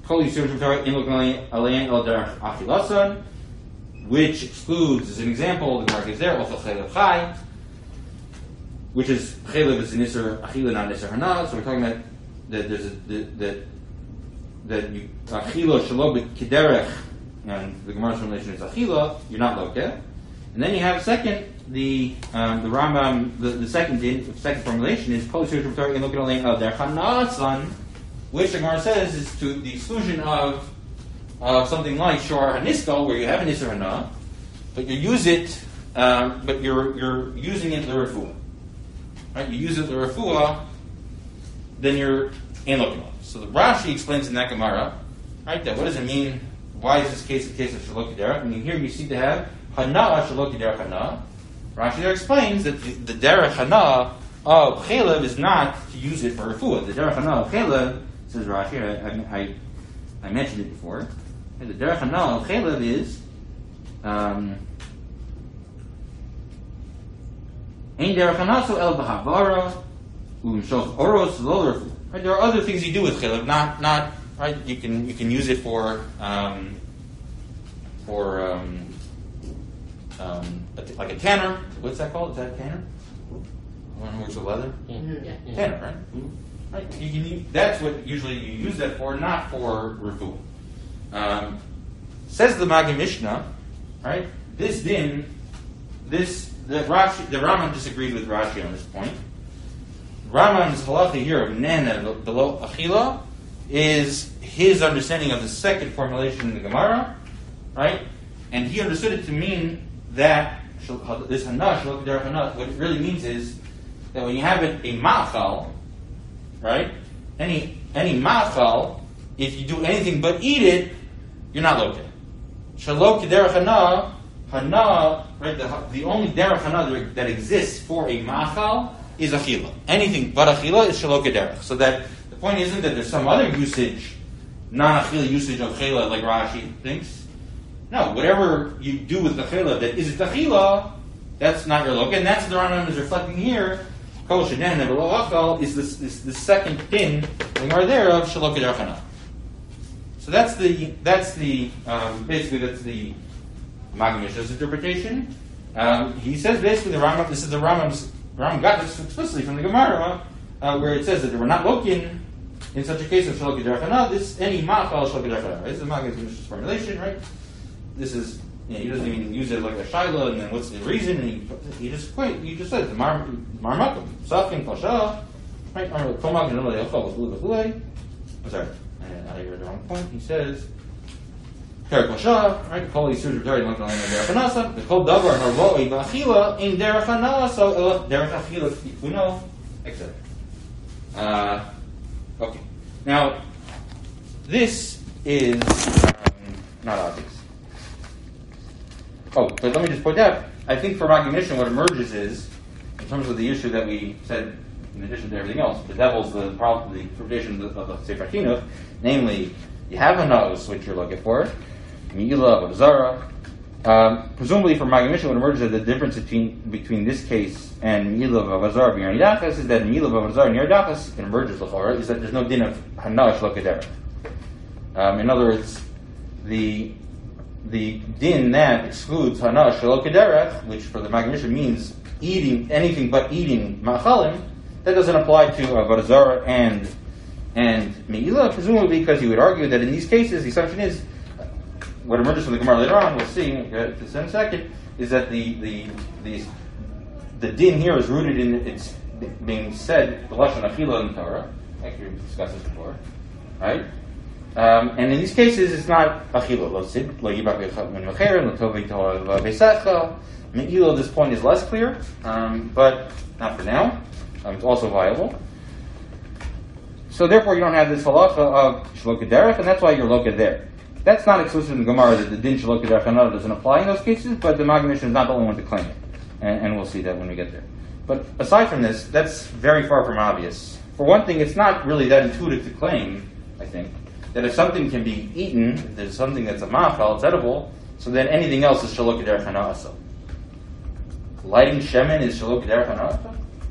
which excludes, as an example, the Gemara gives there, also Chelev Chai, which is Chelev is an Isser Achila, not Isser Hana'ah. So we're talking about that there's a, that that, that you Achila Shalom Kiderech, and the Gemara's formulation is Achila, you're not Lokeh. And then you have second, the um, the Rambam, the, the second din, the second formulation is Kol Yisur Torah in Lokeh Alein El Derech Hana'ah Son, which the Gemara says is to the exclusion of uh, something like Shor HaNiskal, where you have an Isser Hana'ah, but you use it, um, but you're you're using it l'refuah. Right? You use it l'refuah, then you're in Lokeh. So the Rashi explains in that Gemara, right, that what does it mean? Why is this case a case of Shalok Derech? I mean, here you seem to have Hana'ah Shalok Derech Hana'ah. Rashi there explains that the, the Derech Hana'ah of Chelev is not to use it for refuah. The Derech Hana'ah of Chelev, says Rashi, I, I, I mentioned it before. The Derech Hana'ah of Chelev is um, Ein Derech Hana'ah so el b'havara u'mshoch oros lo refuah. There are other things you do with Chelev, not not right. You can you can use it for um, for um, um, a, like a tanner. What's that called? Is that a tanner? One who works with leather. Yeah. Yeah. Tanner, right? Mm-hmm. Right. You can use, that's what usually you use that for, not for refuah. Um, says the Maggid Mishnah, right? This din, this the Rashi, the Rambam disagreed with Rashi on this point. Rambam's halacha here of nena below achila is his understanding of the second formulation in the Gemara, right? And he understood it to mean that this hanash, what it really means is that when you have it, a ma'achal, right? Any any ma'achal, if you do anything but eat it, you're not lokeh. Shalok derech hana'ah, hana'ah, right? The, the only derech hana'ah that exists for a ma'achal is achila. Anything but achila is shalok derech. So that the point isn't that there's some other usage, non-achila usage of chela like Rashi thinks. No, whatever you do with the chela that isn't achila, that's not your lokeh, and that's what the Rambam is reflecting here. Kol she'nehen below achal is this, this the second din we are there of shalok derech hana'ah. So that's the that's the um, basically that's the Maggid Mishnah's interpretation. Um, he says basically the Rambam. This is the Rambam's. Rambam got this explicitly from the Gemara, uh, where it says that they were not lokin in such a case of shalok derech hana'ah. This any ma'achal shalok derech hana'ah. This is the Maggid Mishnah's formulation, right? This is you know, he doesn't even use it like a shaila, and then what's the reason? And he, he just quite he just says mar marmakum safin pasha, right? I'm sorry. I read the wrong point. He says, "Perak Moshe, right? Kol Yisur B'Torah Yom Kol Derech Hana'ah. The Kol Davar Harvoi B'Achila in Derech Hana'ah. So Derech Achila Tifuno, et cetera" Uh Okay. Now, this is. not obvious. Oh, but let me just point out, I think for Magi Mishnah what emerges is, in terms of the issue that we said, in addition to everything else, the devil's the problem, the tradition of the, of the Sefer Chinuch, namely, you have a nose, which you're looking for, Mi'ila, Zara. Um, presumably for Magi Mishnah what emerges is the difference between between this case and Mi'ila Vavazar B'Yarnidachas is that Mi'ila Vavazar and Yarnidachas, it emerges l'chora, is that there's no din of Hana Shlo Kederach. Um, in other words, the the din that excludes Hana Shlo Kederach, which for the Magi Mishnah means eating anything but eating Ma'achalim, that doesn't apply to Vavazar and and Mi'ila, presumably because you would argue that in these cases the assumption is what emerges from the Gemara later on, we'll see in a second, is that the the the, the din here is rooted in its being said, the Lashon Achila in the Torah, like we discussed this before, right? Um, and in these cases, it's not Achila. Lo sid, lo yibak min mecher, lo tovi to'av beisacha. Me'ilo, this point is less clear, um, but not for now. Um, it's also viable. So therefore, you don't have this halacha of shlo kederach, and that's why you're loka there. That's not exclusive in the Gemara that the din shelo kederach hanada doesn't apply in those cases, but the Magi Mishnah is not the only one to claim it, and, and we'll see that when we get there. But aside from this, that's very far from obvious. For one thing, it's not really that intuitive to claim, I think, that if something can be eaten, if there's something that's a ma'achal, it's edible, so then anything else is shelo kederach hanada. Lighting shemen is shelo kederach hanada?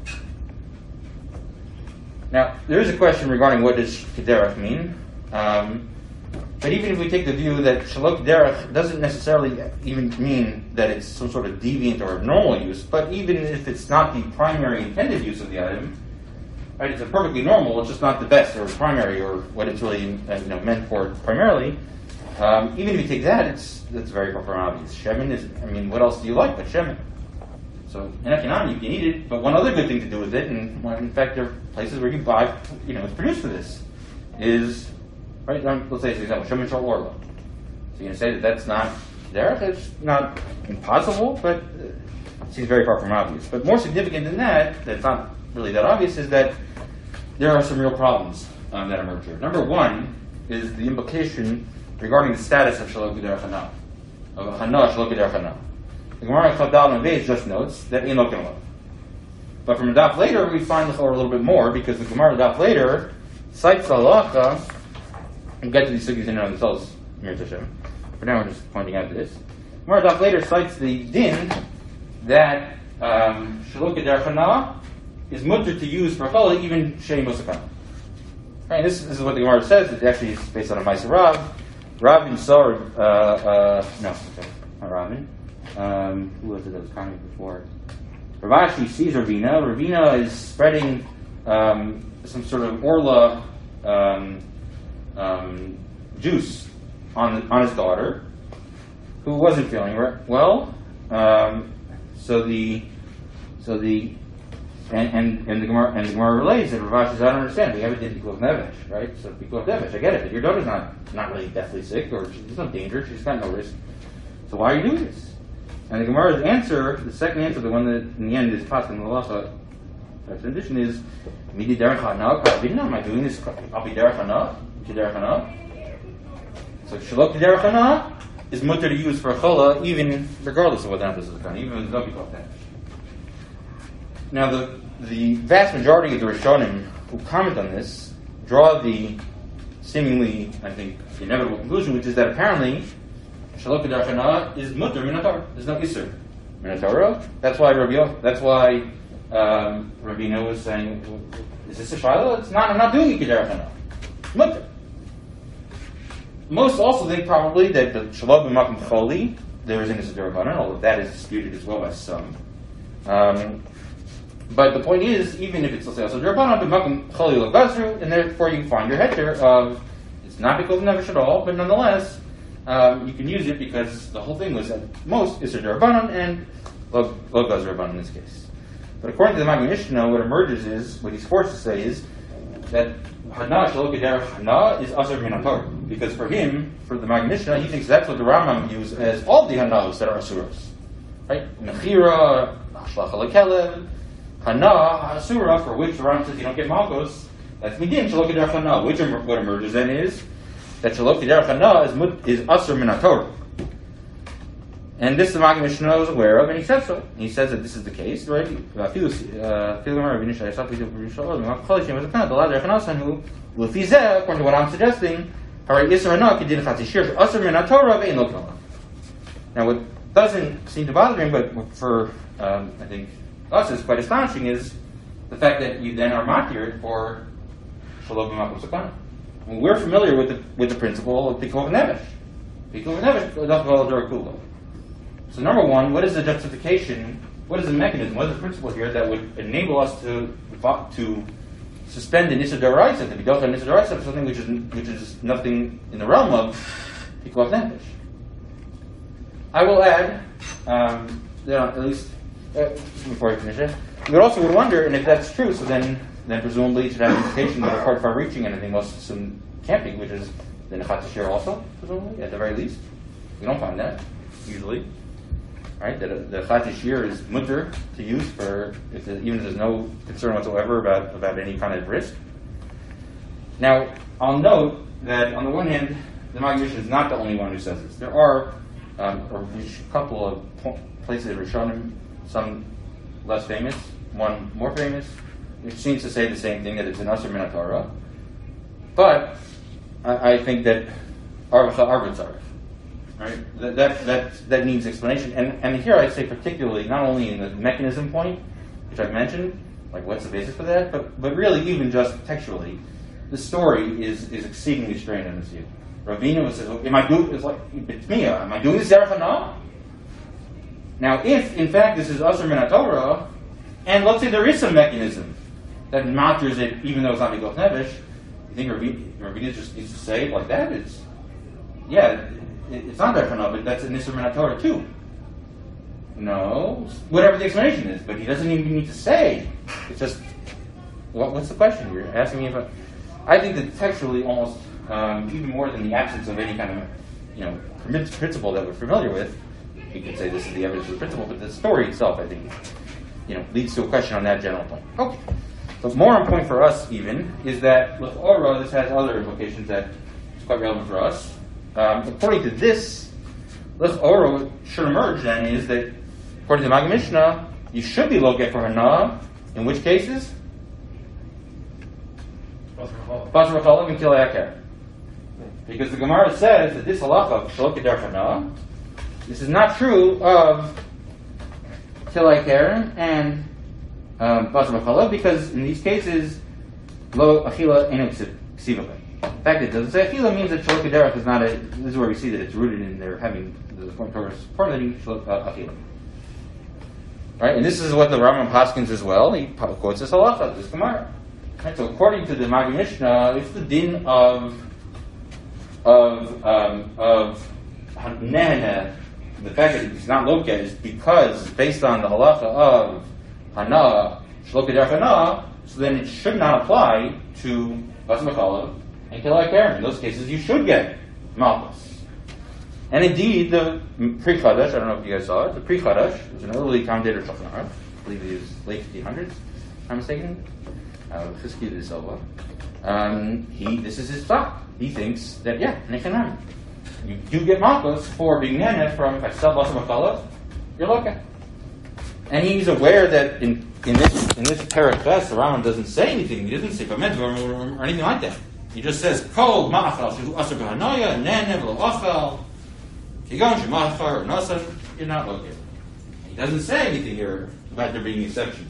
Now, there is a question regarding what does kederach mean. Um, But even if we take the view that shelo kederach doesn't necessarily even mean that it's some sort of deviant or abnormal use, but even if it's not the primary intended use of the item, right, it's a perfectly normal, it's just not the best or primary or what it's really uh, you know, meant for primarily. Um, even if you take that, it's that's very far from obvious. Shemen is, I mean, what else do you like but shemen? So in Echanan, you can eat it, but one other good thing to do with it, and well, in fact, there are places where you buy, you know, it's produced for this, is right, let's say, for example, Shemen Shal Orla. So you're going to say that that's not there? That's not impossible, but it seems very far from obvious. But more significant than that, that's not really that obvious, is that there are some real problems um, that emerge here. Number one is the implication regarding the status of Shelo Kederach Hana, of Hana Shelo Kederach Hana. The Gemara Chadal and Beis just notes that Ein Lo Ken Lo. But from a daf later, we find the a little bit more, because the Gemara daf later cites the halacha. We'll get to these sugis in and of themselves, Mir Tashem. For now, we're just pointing out this. Mardach later cites the din that um, Shelo Kederach Hana is mutter to use for challah, even Shei Musakana. Right, this, this is what the Gemara says. It actually is based on a Ma'aser Rav. Ravin saw, uh, uh, no, okay, not Ravin. Um, who was it that was commenting before? Rav Ashi sees Ravina. Ravina is spreading um, some sort of orla um, Um, juice on on his daughter, who wasn't feeling well. Um, so the so the and and, and the Gemara and the Gemara relays that Rav Ashi says, I don't understand. We have a din pikuach nefesh, right? So pikuach nefesh, I get it. But your daughter's not not really deathly sick, or she's no danger. She's got no risk. So why are you doing this? And the Gemara's answer, the second answer, the one that in the end is passed in the halacha tradition, is midi derech hana karabina. Am I doing this? I'll be derech hana. Kederach Hana. So Shelo Kederach Hana is mutter to use for a challah, even regardless of what the emphasis is on, even with the Zabi that. Now, the the vast majority of the Rishonim who comment on this draw the seemingly, I think, inevitable conclusion, which is that apparently Shelo Kederach Hana is mutter minatar. There's no isur minatar. That's why Rabbi. That's why um, Rabbeinu was saying, "Is this a shiloh? It's not. I'm not doing a Kederach Hana. Mutter." Most also think probably that the Shalom b'makom choli, there is an Issur D'Rabbanan, although that is disputed as well by some. Um, but the point is, even if it's also D'Rabbanan, b'makom choli lo gazru, and therefore you can find your heter of, it's not because of nefesh at all, but nonetheless, um, you can use it because the whole thing was at most Issur D'Rabbanan and lo gazru Rabbanan in this case. But according to the Magi Mishnah, what emerges is, what he's forced to say is, that Hana Shelo Kederach Hana is Asur Min HaTorah. Because for him, for the Magi Mishnah, he thinks that's what the Rambam views as all the Hanas that are Asuros. Right? Mechira, Hashlacha Lekelev, Hana, Asura, for which the Rambam says you don't get Malkos, that's Midin Shelo Kederach Hana. Which what emerges then is that Shalok Derech Hana is mut- is Asur Min HaTorah. And this the Maggid Mishnah is aware of, and he says so. He says that this is the case, right? According to what I'm suggesting, now what doesn't seem to bother him, but for um, I think us is quite astonishing, is the fact that you then are matir for Shalom B'Makom Sakana. I mean, we're familiar with the with the principle of Pikul Nevesh. Pikul Nevesh, Dachval Kulo. So number one, what is the justification? What is the mechanism? What is the principle here that would enable us to to suspend an Issa D'Oraisa, to be dealt on Issa D'Oraisa for something which is which is nothing in the realm of Pikul Nevesh? I will add, um, you know, at least uh, before I finish it, we also would wonder, and if that's true, so then then presumably it should have an implication that are quite far-reaching, anything most some camping, which is the Nechat Shir also, presumably, at the very least. We don't find that usually. Right, that the Nechat Shir is mutter to use for if the, even if there's no concern whatsoever about about any kind of risk. Now, I'll note that on the one hand, the Maggid Mishnah is not the only one who says this. There are um, a couple of po- places in Rishonim, some less famous, one more famous, which seems to say the same thing, that it's an Asur Min HaTorah. But I, I think that Arvacha Arva Tzarech. Right, that, that that that needs explanation, and and here I say particularly not only in the mechanism point, which I've mentioned, like what's the basis for that, but but really even just textually, the story is is exceedingly strange in this view. Ravina says, "Am I doing? It's like Bitmiya. Am I doing this Derech Hana?" Now, if in fact this is Asur Min HaTorah, and let's say there is some mechanism that matters it, even though it's not Mikol Nevesh, you think Ravina, Ravina just needs to say it like that? It's yeah. It's not Derech Hana, but that's an Asur Min HaTorah too. No, whatever the explanation is, but he doesn't even need to say. It's just, what, what's the question? You're asking me if I, I think that textually, almost um, even more than the absence of any kind of, you know, principle that we're familiar with, you could say this is the evidence of the principle, but the story itself, I think, you know, leads to a question on that general point. Okay, but more on point for us even is that with Ora, this has other implications that is quite relevant for us. Um, according to this, Lech Ora, what should emerge then is that, according to the Maggid Mishnah, you should be Loget for Hana, in which cases? Basar V'chalav and Kilei Aker. Because the Gemara says that this halacha, Shalok Derech Hana, this is not true of Kilei Aker and um, Basar V'chalav, because in these cases, Lo Achila Enu Ksivaveh. In fact, it doesn't say Achila means that Shalok Derech is not a. This is where we see that it's rooted in their having the point towards formulating Shalok uh, Achila. Right, and this is what the Rambam Paskins as well. He quotes this halacha, this Gemara. Right, so according to the Maggid Mishnah, it's the din of of um, of Nehene. The fact that it's not Loket is because based on the halacha of Hana, Shalok Derech Hana, so then it should not apply to Basar V'chalav and Kilei Aker. In those cases, you should get Malchus. And indeed, the Pri Chadash, I don't know if you guys saw it, the Pri Chadash was an early commentator of Shulchan Aruch, I believe he was late fifteen hundreds, if I'm mistaken, uh, Chizkiah de Silva. Um, he, this is his thought. He thinks that, yeah, Nechanami. You do get Malchus for being Nene from, if I sell Basar V'chalav, you're Loket. And he's aware that in, in this in this Perek Ches, the Rambam doesn't say anything. He doesn't say Bamed or anything like that. He just says, Kol Ma'achal Shehu Asur B'Hanoya, Nene V'lo Achal, Kigon Shemachar or Nasan, you're not Loket. He doesn't say anything here about there being exceptions.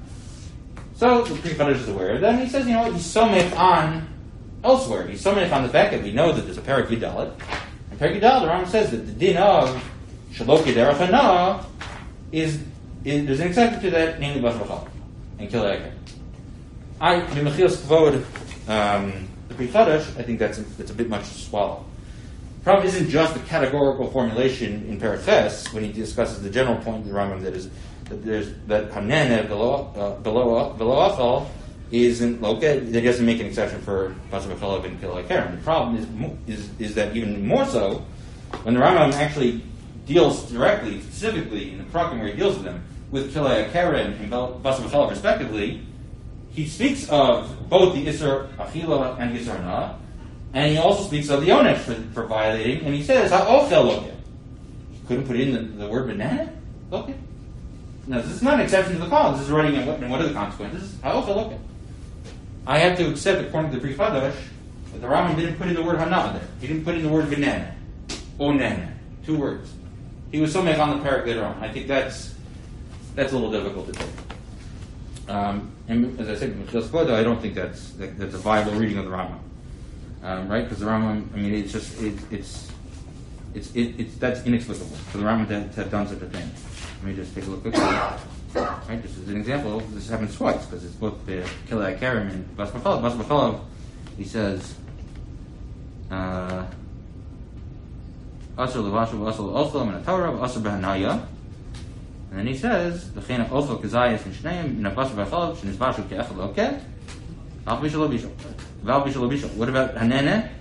So the Pri Chadash is aware. Then he says, you know what, he's somech on elsewhere. He's somech on the fact that we know that there's a Perek Yudalet. And Perek Yudalet, the Rambam says that the din of Shalok Derech Hana is, is, there's an exception to that, namely Basar V'chalav and Kilei Aker. I, B'mechilas Kvod, um, the Pri Chadash, I think that's a, that's a bit much to swallow. The problem isn't just the categorical formulation in Perek Ches when he discusses the general point of the Rambam that is that there's that Hanene below uh, below below Achal isn't Loket. That doesn't make an exception for Basar V'chalav and Kilei Aker. The problem is is is that even more so when the Rambam actually deals directly, specifically in the Prakim where he deals with them with Kilei Aker and Basar V'chalav respectively, he speaks of both the Isser Achila and the Isser Hana, And he also speaks of the onesh for, for violating, and he says, ha'ochel lokeh. He couldn't put in the, the word banana? Okay. Now, this is not an exception to the call. This is writing in what, what are the consequences? Ha'ochel lokeh. I have to accept, according to the Pri Chadash, that the Rambam didn't put in the word hana there. He didn't put in the word banana. Onana. Two words. He was somewhere on the parak later on. I think that's that's a little difficult to do. Um, and as I said, I don't think that's that, that's a viable reading of the Rambam. Um, right? Because the Rambam, I mean, it's just it, it's it's it, it's that's inexplicable for the Rambam to, to have done such a thing. Let me just take a look quickly. Right, just as an example, this happens twice because it's both the Kilei Karim and Bas B'chalav. Bas B'chalav, he says, uh, Asr levashu v'asr l'ochel min ha'torah v'asr b'hanaya, and then he says, V'chein ha'ochel k'zayis m'shneim min ha'bas b'chalav shenizbashu ke'echad lokeh al bishul lo bishul v'al bishul lo bishul. What about hanene?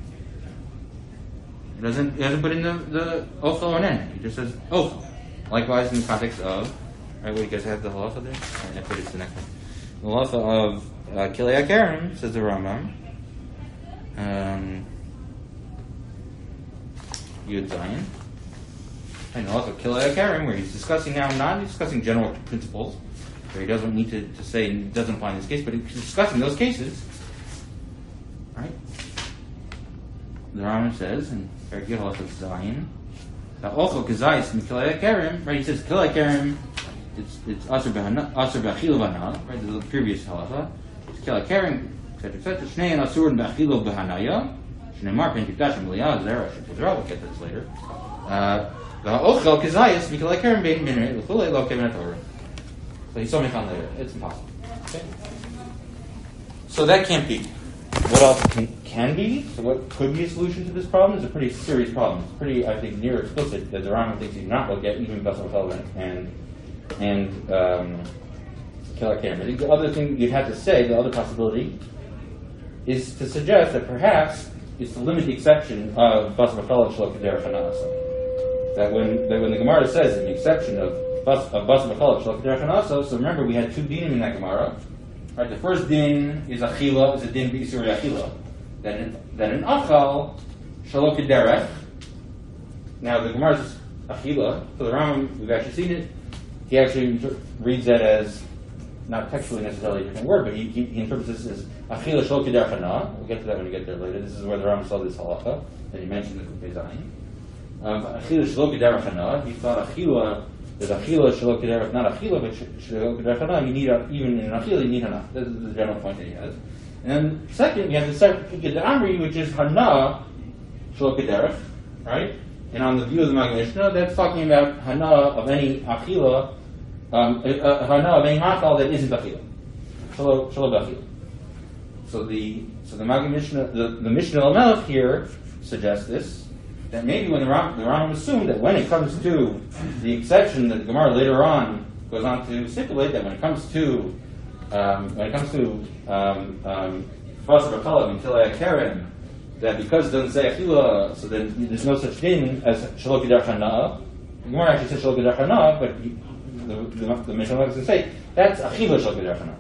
He doesn't he doesn't put in the the ochel or hanene. He just says ochel. Likewise, in the context of, right, what you guys have the halacha there? Right, I put it to the next one. The halacha of uh, Kilei HaKerem, says the Rambam, um, Yud Zayin. And the halacha of Kilei HaKerem, where he's discussing now, not discussing general principles, where he doesn't need to, to say, it doesn't apply in this case, but he's discussing those cases, right? The Rambam says, in Perek Yud halacha of Zayin, also kazayis min Kilei HaKerem, right? He says Kilei HaKerem, it's it's aser b'achil v'hana, right? The previous halacha. It's Kilei HaKerem, et cetera, et cetera. Shnei and asur b'achil v'hanaya. Shneimar pen tikdash m'liyah zera shepudra. We'll get to this later. V'ha'ochel kazayis min Kilei HaKerem bein minrei l'chulei lo kevin ha'torah. So he's something on later. It's impossible. Okay. So that can't be. What else can, can be? So what could be a solution to this problem is a pretty serious problem. It's pretty, I think, near explicit that the Rambam thinks he's not look at even Bas B'chalav and and um, Kilei HaKerem. I think the other thing you'd have to say, the other possibility, is to suggest that perhaps it's to limit the exception of Bas B'chalav Shelo K'derech Hanasa. That when that when the Gemara says in the exception of Bas of Bas B'chalav Shelo K'derech Hanasa, so remember we had two dinim in that Gemara. Right, the first din is achila, is a din b'isuri achila. Then, then an achal, shelo k'derech. Now the Gemara says achila, so the Rambam, we've actually seen it. He actually reads that as, not textually necessarily a different word, but he, he, he interprets this as achila shelo k'derech hana. We'll get to that when we get there later. This is where the Rambam saw this halacha, that he mentioned in the Bezayin. Um, achila shelo k'derech hana, he thought achila, there's achila shelo k'derech, not achila, but shelo k'derech hana, you need a, even in an achila, you need hana. This is the general point that he has. And then second, you have the second, the amri, which is hana shelo k'derech, right? And on the view of the Maggid Mishnah, that's talking about hana of any achila, um, uh, hana of any machal that isn't achila. Shelo b'achila. So the so the Maggid Mishnah, the, the Mishnah Lamelech here suggests this. That maybe when the Ram, the Rambam assumed that when it comes to the exception that the Gemara later on goes on to stipulate that when it comes to um, when it comes to um, um, Bas B'chalav and Kilei HaKerem, that because it doesn't say achila, so then there's no such thing as shelo k'derech hana. The Gemara actually says shelo k'derech hana, but he, the the, the Mishnah doesn't say that's achila shelo k'derech hana.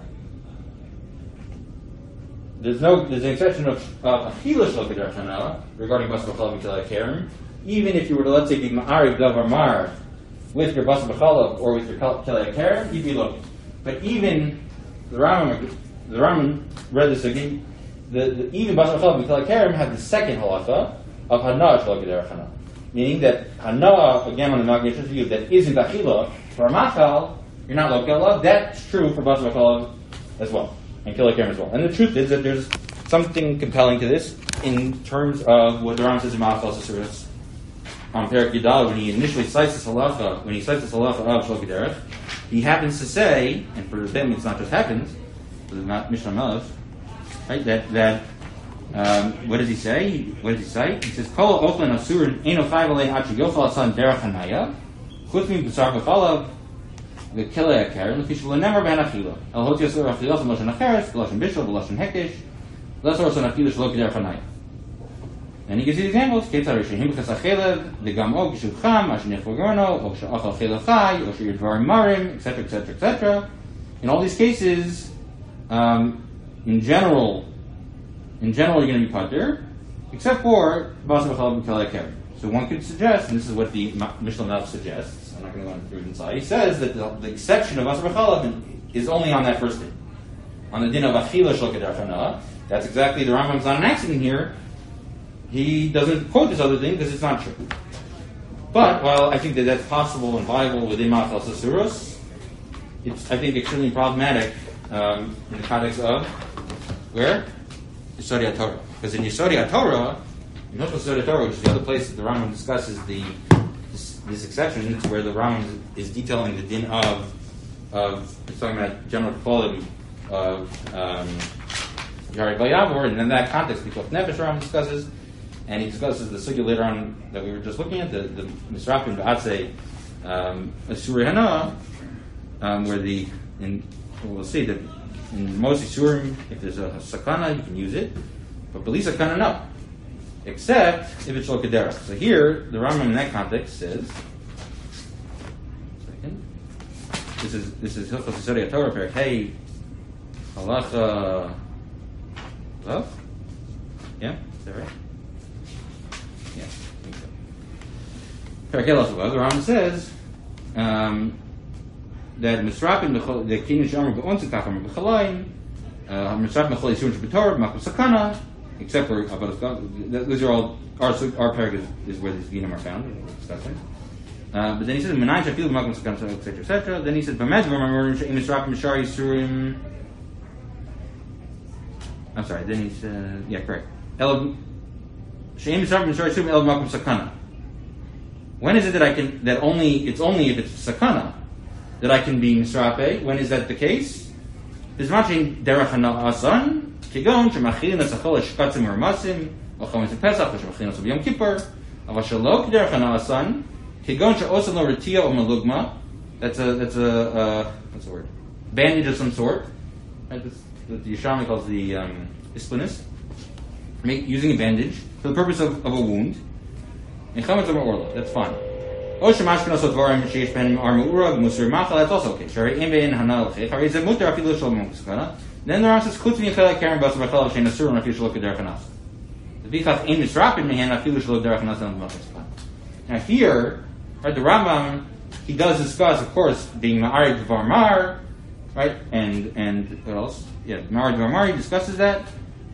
There's no, there's an exception of achila shelo k'derech hana regarding Bas B'chalav and Kilei HaKerem. Even if you were to, let's say, be ma'ariv davar mar with your Bas B'chalav or with your Kilei HaKerem, you'd be looking. But even the Rambam, the Rambam read this again. The, the even Bas B'chalav and Kilei HaKerem have the second halacha of hana shelo k'derech hana, meaning that hana, again on the Maggid Mishnah view, that isn't achila for a machal, you're not lokel. That's true for Bas B'chalav as well. And Kilei HaKerem as well. And the truth is that there's something compelling to this in terms of what the Rambam says in Ma'achal Sasuras on Perek Yudal, when he initially cites this halacha, when he cites this halacha of Shelo k'derech, he happens to say, and for them it's not just happens, but it's not Mishnah Melech, right? That that um, what does he say? What does he cite? He says, "Kol ochlan asur eino chayv alei ad sheyochal asan derech hanaya, chutz min b'sar b'chalav." The Kilei HaKerem, the Fishul never ban achila. El hot yasur achila from lashon acheres, lashon bishul, lashon hekesh, lashon lashon achila shelo k'derech hanaya. And he gives you examples. Ketzar rishayim b'chas achelev, the gam og gishuv cham, asher nechor gorno, or she'achal chelev chai, or she'ir dvarim marim, et cetera, et cetera, et cetera. In all these cases, um, in general, in general, you're going to be pater. except for basar b'chalav and kalei keren. So one could suggest, and this is what the Mishnah Nav suggests, I'm not going to go through it inside, he says that the, the exception of basar b'chalav is only on that first din. On the din of achila shel kederach hana. That's exactly, the Rambam's not an accident here. He doesn't quote this other thing because it's not true. But while I think that that's possible and viable within Ma'achal Sasuros, it's, I think, extremely problematic um, in the context of, where? Yesodei HaTorah. Because in Yesodei HaTorah, in Hilchos Yesodei HaTorah, which is the other place that the Rambam discusses the this, this exception, it's where the Rambam is detailing the din of, of it's talking about general quality of um, Yari Bayavor, and in that context, Pikuach Nefesh Rambam discusses, and he discusses the sugya later on that we were just looking at, the, the Misrapim Ba'atzei um, Asuri Hana, um, where the, in, we'll see that in most Isurim, if there's a sakana, you can use it, but B'li sakana, no. Except if it's Shel Kederach. So here, the Rambam in that context says, second, this is this is Hilchos Yesodei HaTorah, Perek Hey, Halacha, Vav? Yeah, is that right? Yeah, I think so. Perek Hey Halacha Vav, the Rambam says um, that Misrapim, the Kinyan Shamar B'Onzik Kacham B'Chalayin, Misrapim B'Chol Yisurim Sheb'Torah, B'Makom Sakana, except for those are all our our paragraph is, is where these dinim are found. We're discussing. Uh, but then he says Menai Shafil B'Makom Sakana, et cetera, et cetera. Then he says B'Med V'Mamorim She'im Misrapim Shar Yisurim. I'm sorry. Then he said, yeah, correct. El She'im Misrapim Shar Yisurim El B'Makom Sakana. When is it that I can that only it's only if it's sakana that I can be misrape? When is that the case? There's matching derech hana asan. כגון שמאכילים לסחול לשקצים ורמסים, או חמץ פסח, ושמאכילים לסו ביום כיפור, אבל שלא כדרך הנעשן, כגון שעושה לו רתיע או מלוגמה, that's a, that's a, uh, what's the word? Bandage of some sort, right? That's what the Yerushalmi calls the um, isplinus, make, using a bandage for the purpose of, of a wound, and chametz or orla, that's fine. או שמאשכנוס או דבורים שיש בהם אר מאורג, מוסר מאכל, that's also okay. שהרי אין בהן הנע לכך, הרי זה מותר אפילו של מוסקנה, then the Rambam says, "Chutz mi'chalei keren basar b'chalav she'en asurim afilu shelo k'derech hanas." The bichach ein misrapim mehen afilu shelo k'derech hanas and l'machas. Now here, right, the Rambam he does discuss, of course, being ma'arid dvar mar, right, and and what else? Yeah, ma'arid dvar mar. He discusses that,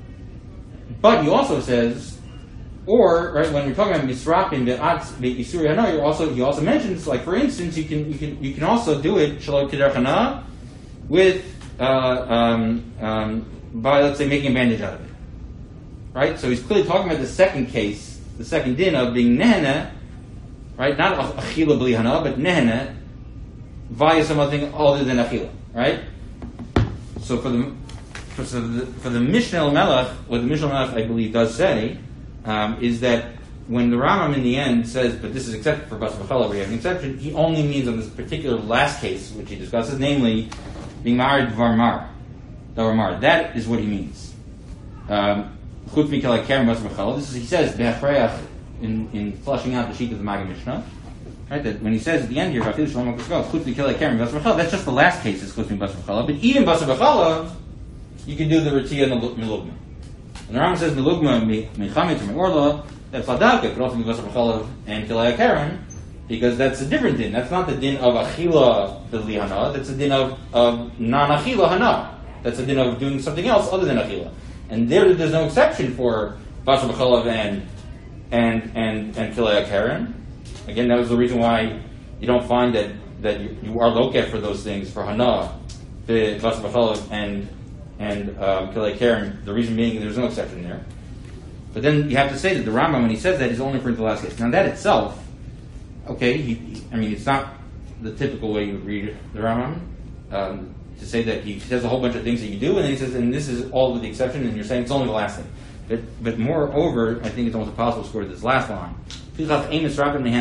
but he also says, or right when we're talking about misrapim be'atz be'isuri hana, you also he also mentions, like for instance, you can you can you can also do it shelo k'derech hana with Uh, um, um, by, let's say, making a bandage out of it. Right? So he's clearly talking about the second case, the second din of being nehena, right? Not achila b'li hana, but nehena via something other than achila. Right? So for the for, so the, for the Mishnah Melech, what the Mishnah Melech, I believe, does say um, is that when the Rambam in the end says, but this is except for basar b'chalav, we have an exception, he only means on this particular last case, which he discusses, namely, being married dvar mar, dvar mar. That is what he means. Chutz mi'chalei keren basar b'chalav. This is he says be'achreach in in fleshing out the sheet of the Maggid Mishnah. Right, that when he says at the end here, chutz mi'chalei keren basar b'chalav, that's just the last case. It's chutz mi'basar b'chalav. But even basar b'chalav, you can do the retia and the milugma. And the Rambam says milugma michametz or me'orla. That's ladaka. It could also be basar b'chalav and kilei keren. Because that's a different din. That's not the din of achila b'li hana. That's a din of, of non-achila hana. That's a din of doing something else other than achila. And there, there's no exception for basar b'chalav and and and and kilei keren. Again, that was the reason why you don't find that that you, you are loket for those things for hana, the basar b'chalav and and um, kilei keren. The reason being there's no exception there. But then you have to say that the Rambam, when he says that, is only for the last case. Now that itself. Okay, he, he, I mean, it's not the typical way you would read the Rambam, um, to say that he says a whole bunch of things that you do, and then he says, and this is all with the exception, and you're saying it's only the last thing. But, but moreover, I think it's almost impossible to score this last line. That's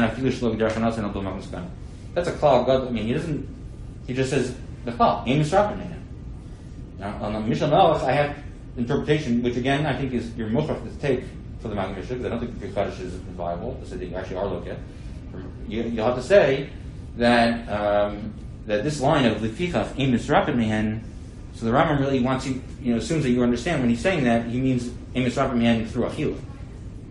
a cloud. God, I mean, he doesn't, he just says, the cloud, aim is Now, on the Mishnah Melech, I have interpretation, which again, I think is your muchach to take for the Maggid Mishnah, because I don't think the Kaddish is viable, to say that you actually are looked at. You, you'll have to say that um, that this line of Lefichach Ein Misrapim Mehen, so the Rambam really wants you, you know, assumes that you understand when he's saying that, he means Ein Misrapim Mehen through Achila.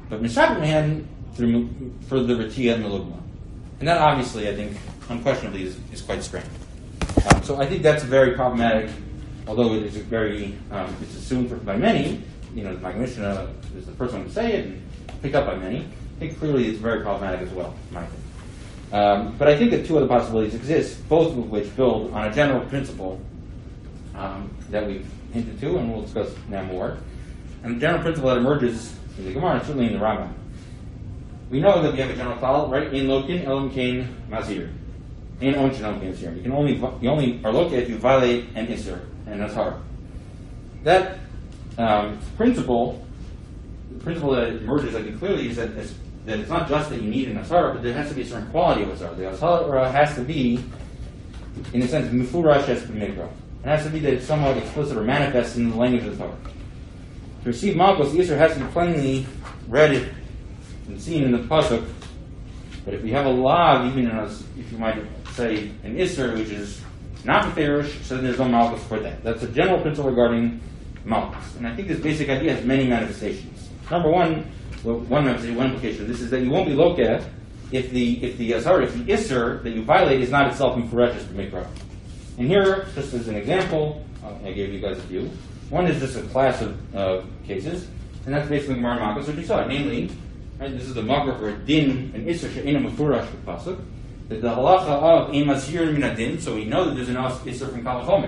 but Mishabit Mehen through for the Retiya and the Lugma. And that obviously, I think, unquestionably is, is quite strange. Um, so I think that's very problematic, although it is a very, um, it's assumed for, by many, you know, my Mishnah is the first one to say it and picked up by many. I think clearly it's very problematic as well, in my opinion. Um, but I think that two other possibilities exist, both of which build on a general principle um, that we've hinted to, and we'll discuss now more. And the general principle that emerges in the Gemara, and certainly in the Rambam. We know that we have a general thought, right? In lokin, elam kain mazir. In onshin elam kain mazir. You can only you only are located if you violate an isser, and that's hard. That um, principle, the principle that emerges, I think clearly, is that it's, that it's not just that you need an asara, but there has to be a certain quality of asara. The asara has to be, in a sense, mufurash es b'mikra. It has to be that it's somewhat explicit or manifest in the language of the Torah. To receive malchus, the isser has to be plainly read and seen in the pasuk. But if we have a law, even in us, if you might say an isser, which is not meferish, so then there's no malchus for that. That's a general principle regarding malchus. And I think this basic idea has many manifestations. Number one, well, one manifestation, one implication of this is that you won't be looked at if the if the asar, if the isser that you violate is not itself mefurish b'mikra. And here, just as an example, uh, I gave you guys a few. One is just a class of uh, cases, and that's basically Gemara Malchus, which you saw. Namely, right, this is the makar for a din, an isser she'ena mefurash b'pasuk. That the halacha of ein masir min adin, so we know that there's an isser from kal v'chomer.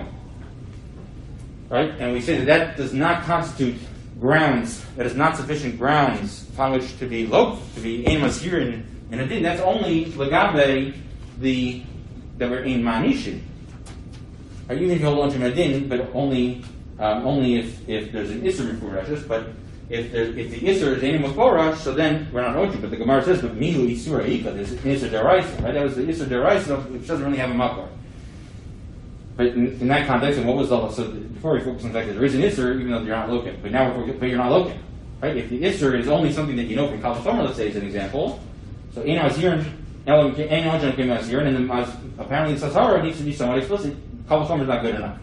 Right, and we say that that does not constitute grounds, that is not sufficient grounds upon which to be lo, to be ein masir min adin. That's only legabe the that we're ein manishin. Right, even if you hold on to adin, but only um, only if, if there's an isser mefurash, but if there, if the isser is ein mefurash, so then we're not ochu. But the Gemara says, but mihu isura ika, there's an isser deraisa, right? That was the isser deraisa, which doesn't really have a makar. But in, in that context, and what was the so before we focus on the fact that there is an isser, even though you're not looking, but now we're, but you're not looking, right? If the isser is only something that you know from kal v'chomer, let's say as an example, so ein mazirin, ein ojan came mazirin, and then apparently the sasara needs to be somewhat explicit. Kal v'chomer is not good enough.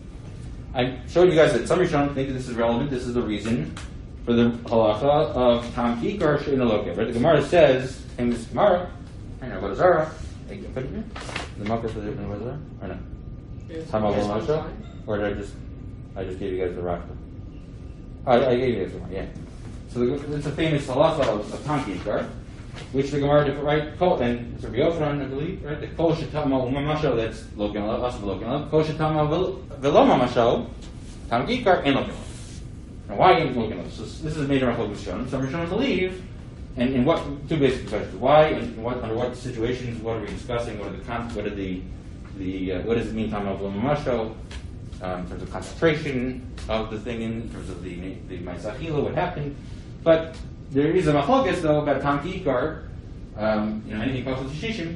I showed you guys that some Rishonim think that this is relevant. This is the reason for the halacha of tam kikar she'ena loket. Right? The Gemara says in this Gemara, I know what is Zara. I can put it here. The makar for the different what is there or no? Tam avol or did I just I just gave you guys the rakta? I, I gave you guys the one. Yeah. So the, it's a famous halacha of, of tam kikar, which the Gemara right kol and it's a Yochanan, I believe, right? The kol shetama umamasho that's loken us loken kol shetama velo mamasho tam kikar and loken. Now why ain't loken? So this is a major machlokes Rishonim. Some Rishonim believe, and in what two basic questions: why and what under what situations? What are we discussing? What are the con- what are the the uh, what does it mean tam velo mamasho um, in terms of concentration of the thing in terms of the the ma'asachila what happened, but there is a machlokes though about tam kikar, um, you know, anything close to shishim.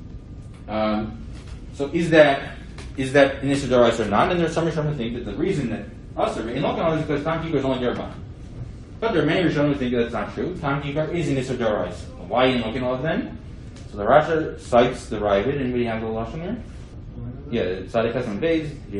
Um, so is that is that an issur d'oraisa or not? And there's some Rishonim who think that the reason that us are in local is because tam kikar is only derban. But there are many Rishonim who think that that's not true. Tam kikar is an issur d'oraisa. Why in local then? So the Rasha cites the Ravid, and we have the lashon here. Yeah, Tzaddik Hassan Beis here.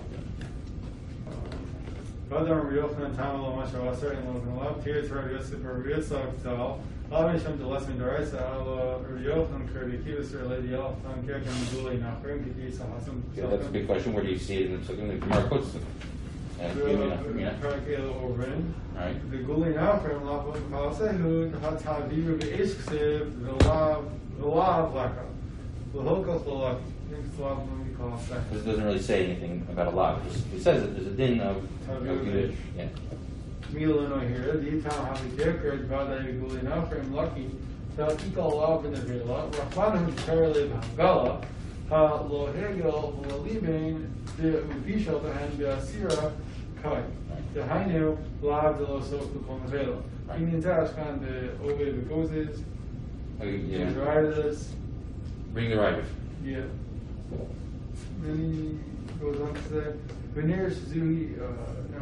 Father Rabbi Yochanan Tam Lo Masha Aser and Lo Galav Tears Rabbi Yosef Rabbi Yitzchak Tal Lav Yishem to Lesson Daraisa Al Rabbi Yochanan Rabbi Kiva Sir Lady Al Tam Kerk and Gulei Nachrim Kiti Sahasam. Yeah, that's a big question. Where do you see it in the Psukim? The Gemara quotes it. And give me enough. Right. The Gulei Nachrim Lav Kalasehu Hataviru Beish Ksiv Velav Velav Laka V'Hokos Lalaki. Because it doesn't really say anything about a lot. It, just, it says that there's a din of, of Giddush. Yeah. Milano here, the town have a decker, Vada Gulina, from Lucky, Tatika Love in the Villa, Rafana Charlie Bangala, Ha Lohegel, Libane, the Ubisha, and the Asira Kai. The Hainu, Lav de los Oklahoma. Indian Tashkan, the Ove Begozes, the riders. Bring the riders. Yeah. Then he goes on to say, Veneer Zui, uh,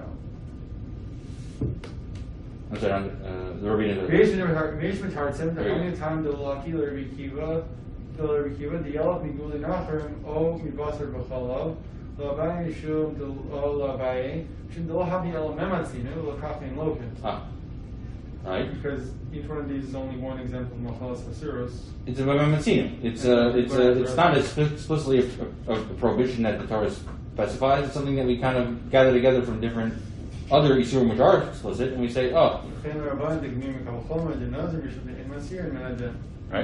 no. I'm sorry, uh, the Rabbi Nazar. Meishmet Hartzim, the only time the Laki, the Rabbi Kiva, the Rabbi Kiva, the Yellow Miguli Nachrim, O Mibasar Bachalav, Labai Shum, the Labai, Shum, the Lahabi El Mematzinu, the Kafi and Loken. Ah. right? Because each one of these is only one example of Machalas Hasuros. It's a Matzina. It's a, it's a, it's not explicitly a, a, a prohibition that the Torah specifies. It's something that we kind of gather together from different other Isurim which are explicit, and we say, oh, right.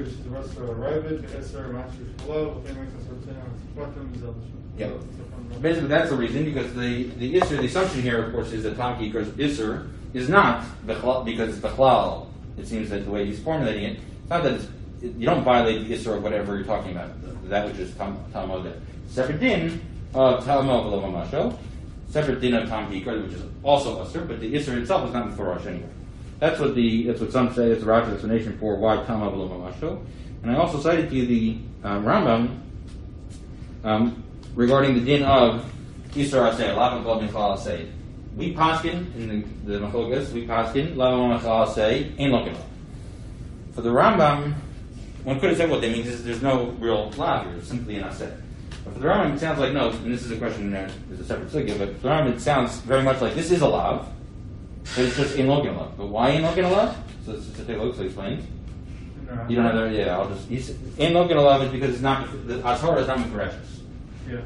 Yeah. Basically, that's the reason, because the, the Isser, the assumption here, of course, is that Tam Kikar's Isser is not bechlal, because it's Bechlal. It seems that the way he's formulating it, it's not that it's, it, you don't violate the Isser of whatever you're talking about, that which is Tam Talmud. Separate din of Talmud V'lo Mamasho, separate din of Tam Kikar, which is also Isser, but the Isser itself is not Mefurash anyway. That's what the that's what some say. It's a Rashi explanation for why Talmud V'lo Mamasho. And I also cited to you the um, Rambam um, regarding the din of Isser Aseh, Lava Kol Michal Aseh. We paskin in the, the Machlokas, we paskin Lava Michal Aseh ain't looking. For the Rambam, one could have said what that means is there's no real lav here, it's simply an Aseh. But for the Rambam, it sounds like no, and this is a question there, there's a separate sugya, but for the Rambam, it sounds very much like this is a lav, but it's just in looking lav. But why in looking lav? So let's just take a look, so explain. No. You don't have that, yeah, I'll just, in looking lav is because it's not, the Ashara is not Mefereshes. Yeah.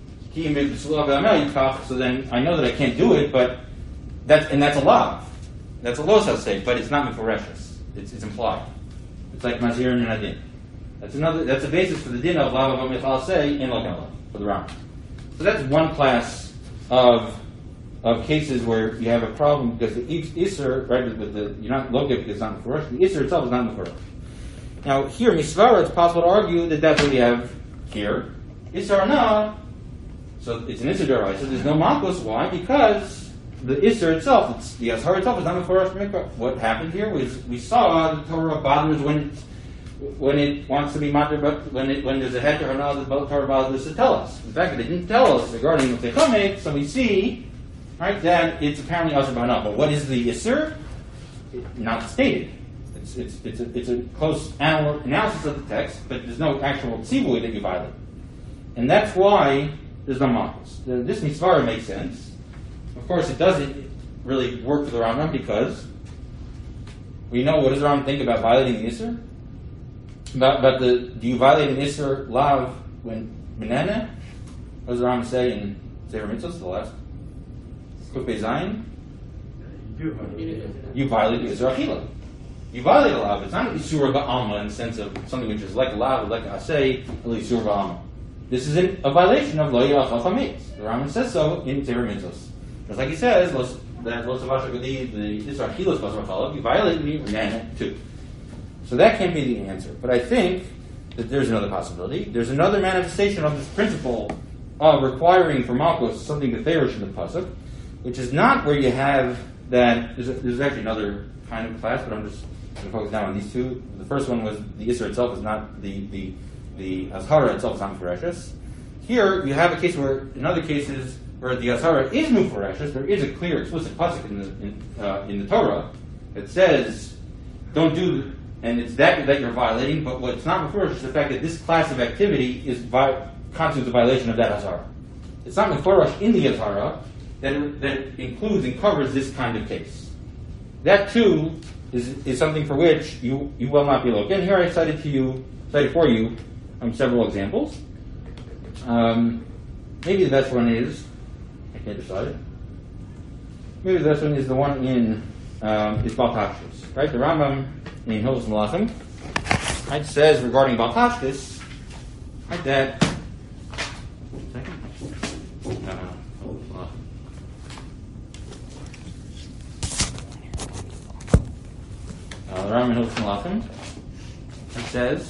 So then I know that I can't do it, but that's and that's a lav. That's a losas say, but it's not mefereshes. It's it's implied. It's like mazir and adin. That's another. That's a basis for the din of lav of michal say in lokan for the Rambam. So that's one class of of cases where you have a problem because the iser right with the you're not looking because it's not meferesh. The iser itself is not meferesh. Now here misvara, it's possible to argue that that's what we have here. Iser na. So it's an Isser D'Oraisa. So there's no Malkus. Why? Because the Isser itself, it's, the Ashar itself is not Mefurash Mikra. What happened here was we saw the Torah bothers when when it wants to be matter, but when it when there's a heter or not, the Torah bothers to tell us. In fact, it didn't tell us regarding the Techamek, so we see right that it's apparently Asher B'Hanah. But what is the Isser? It, not stated. It's it's it's a, it's a close anal- analysis of the text, but there's no actual tzivui that you violate, and that's why there's no Malkus. This Misvara makes sense. Of course, it doesn't really work for the Rambam because we know what does the Rambam think about violating the Isser? About, about the, do you violate an Isser lav when Benana? What does the Rambam say in Sefer Mitzvos, the last? Kufei Zayin? You violate the Isser Achila. You violate a lav. It's not an Isur Ba'alma in the sense of something which is like a lav, like a Aseh, a Isur Ba'alma. This is a violation of Lo Yachal Chametz. The Rambam says so in Sefer Mitzvos. Just like he says, that Lo Savasha Gadi, the Isra Chilas Basar Chalav, you violate me Nana too. So that can't be the answer. But I think that there's another possibility. There's another manifestation of this principle of requiring for Malkus something Beferish in the Pasuk, which is not where you have that. There's, a, there's actually another kind of class, but I'm just going to focus down on these two. The first one was the Isra itself is not the. the The Azhara itself is not Mefereshes. Here, you have a case where, in other cases, where the Azhara is Mefereshes, there is a clear, explicit pasuk in the in, uh, in the Torah that says, "Don't do," and it's that that you're violating. But what's not Meferesh is the fact that this class of activity is vi- constitutes a violation of that Azhara. It's not Meferesh in the Azhara that it, that it includes and covers this kind of case. That too is is something for which you you will not be looked. And here I cited to you, cited for you. Um, several examples. Um, maybe the best one is, I can't decide. Maybe the best one is the one in um, is Baltashkis, right? The Rambam in Hilchos Melachim, right, says regarding Baltashkis, right, that. Second. Uh, uh, the Rambam in Hilchos Melachim, it says.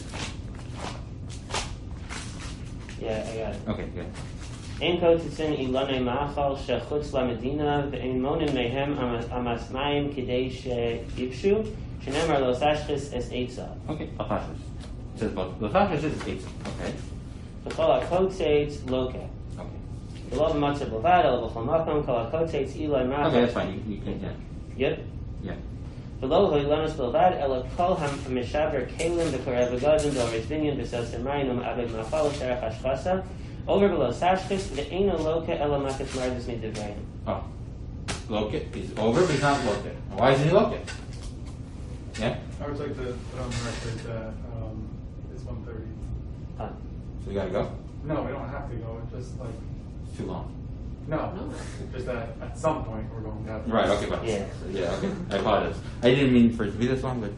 Yeah, I got it. Okay, good. Ein kotitzin ilane ma'achal shechutz lamedina ve'ein monin mehem amasmayim kidei sheyibshu shenemar lo tashchis es eitza. Okay, Baltashkis. It says Baltashkis is eitza. Okay. V'chol ha'kotzeitz loke. Okay. V'lo b'matzav b'vad el b'chol makom kol ha'kotzeitz ilane ma'achal. Okay, that's fine. You, you can, yeah. Yep. Yeah. V'lo ho'ilanos b'vad el kol ha'mishaver kelim v'korev v'godim v'oriz binyan v'sos emayim u'ma'abed ma'achal v'sherach hashchasa. Over below Sashkis, the Eino Loka Elamakas Mardis Midivrayim. Oh. Loke is over, but he's not Loke. Why is he Loke? I would like to put on the record that um, it's one thirty. Uh, So we gotta go? No, we don't have to go. It's just like It's too long. no, No. just that at some point we're going to have. to- Right, okay, fine. Yeah. Yeah, okay. I apologize. I didn't mean for it to be this long, but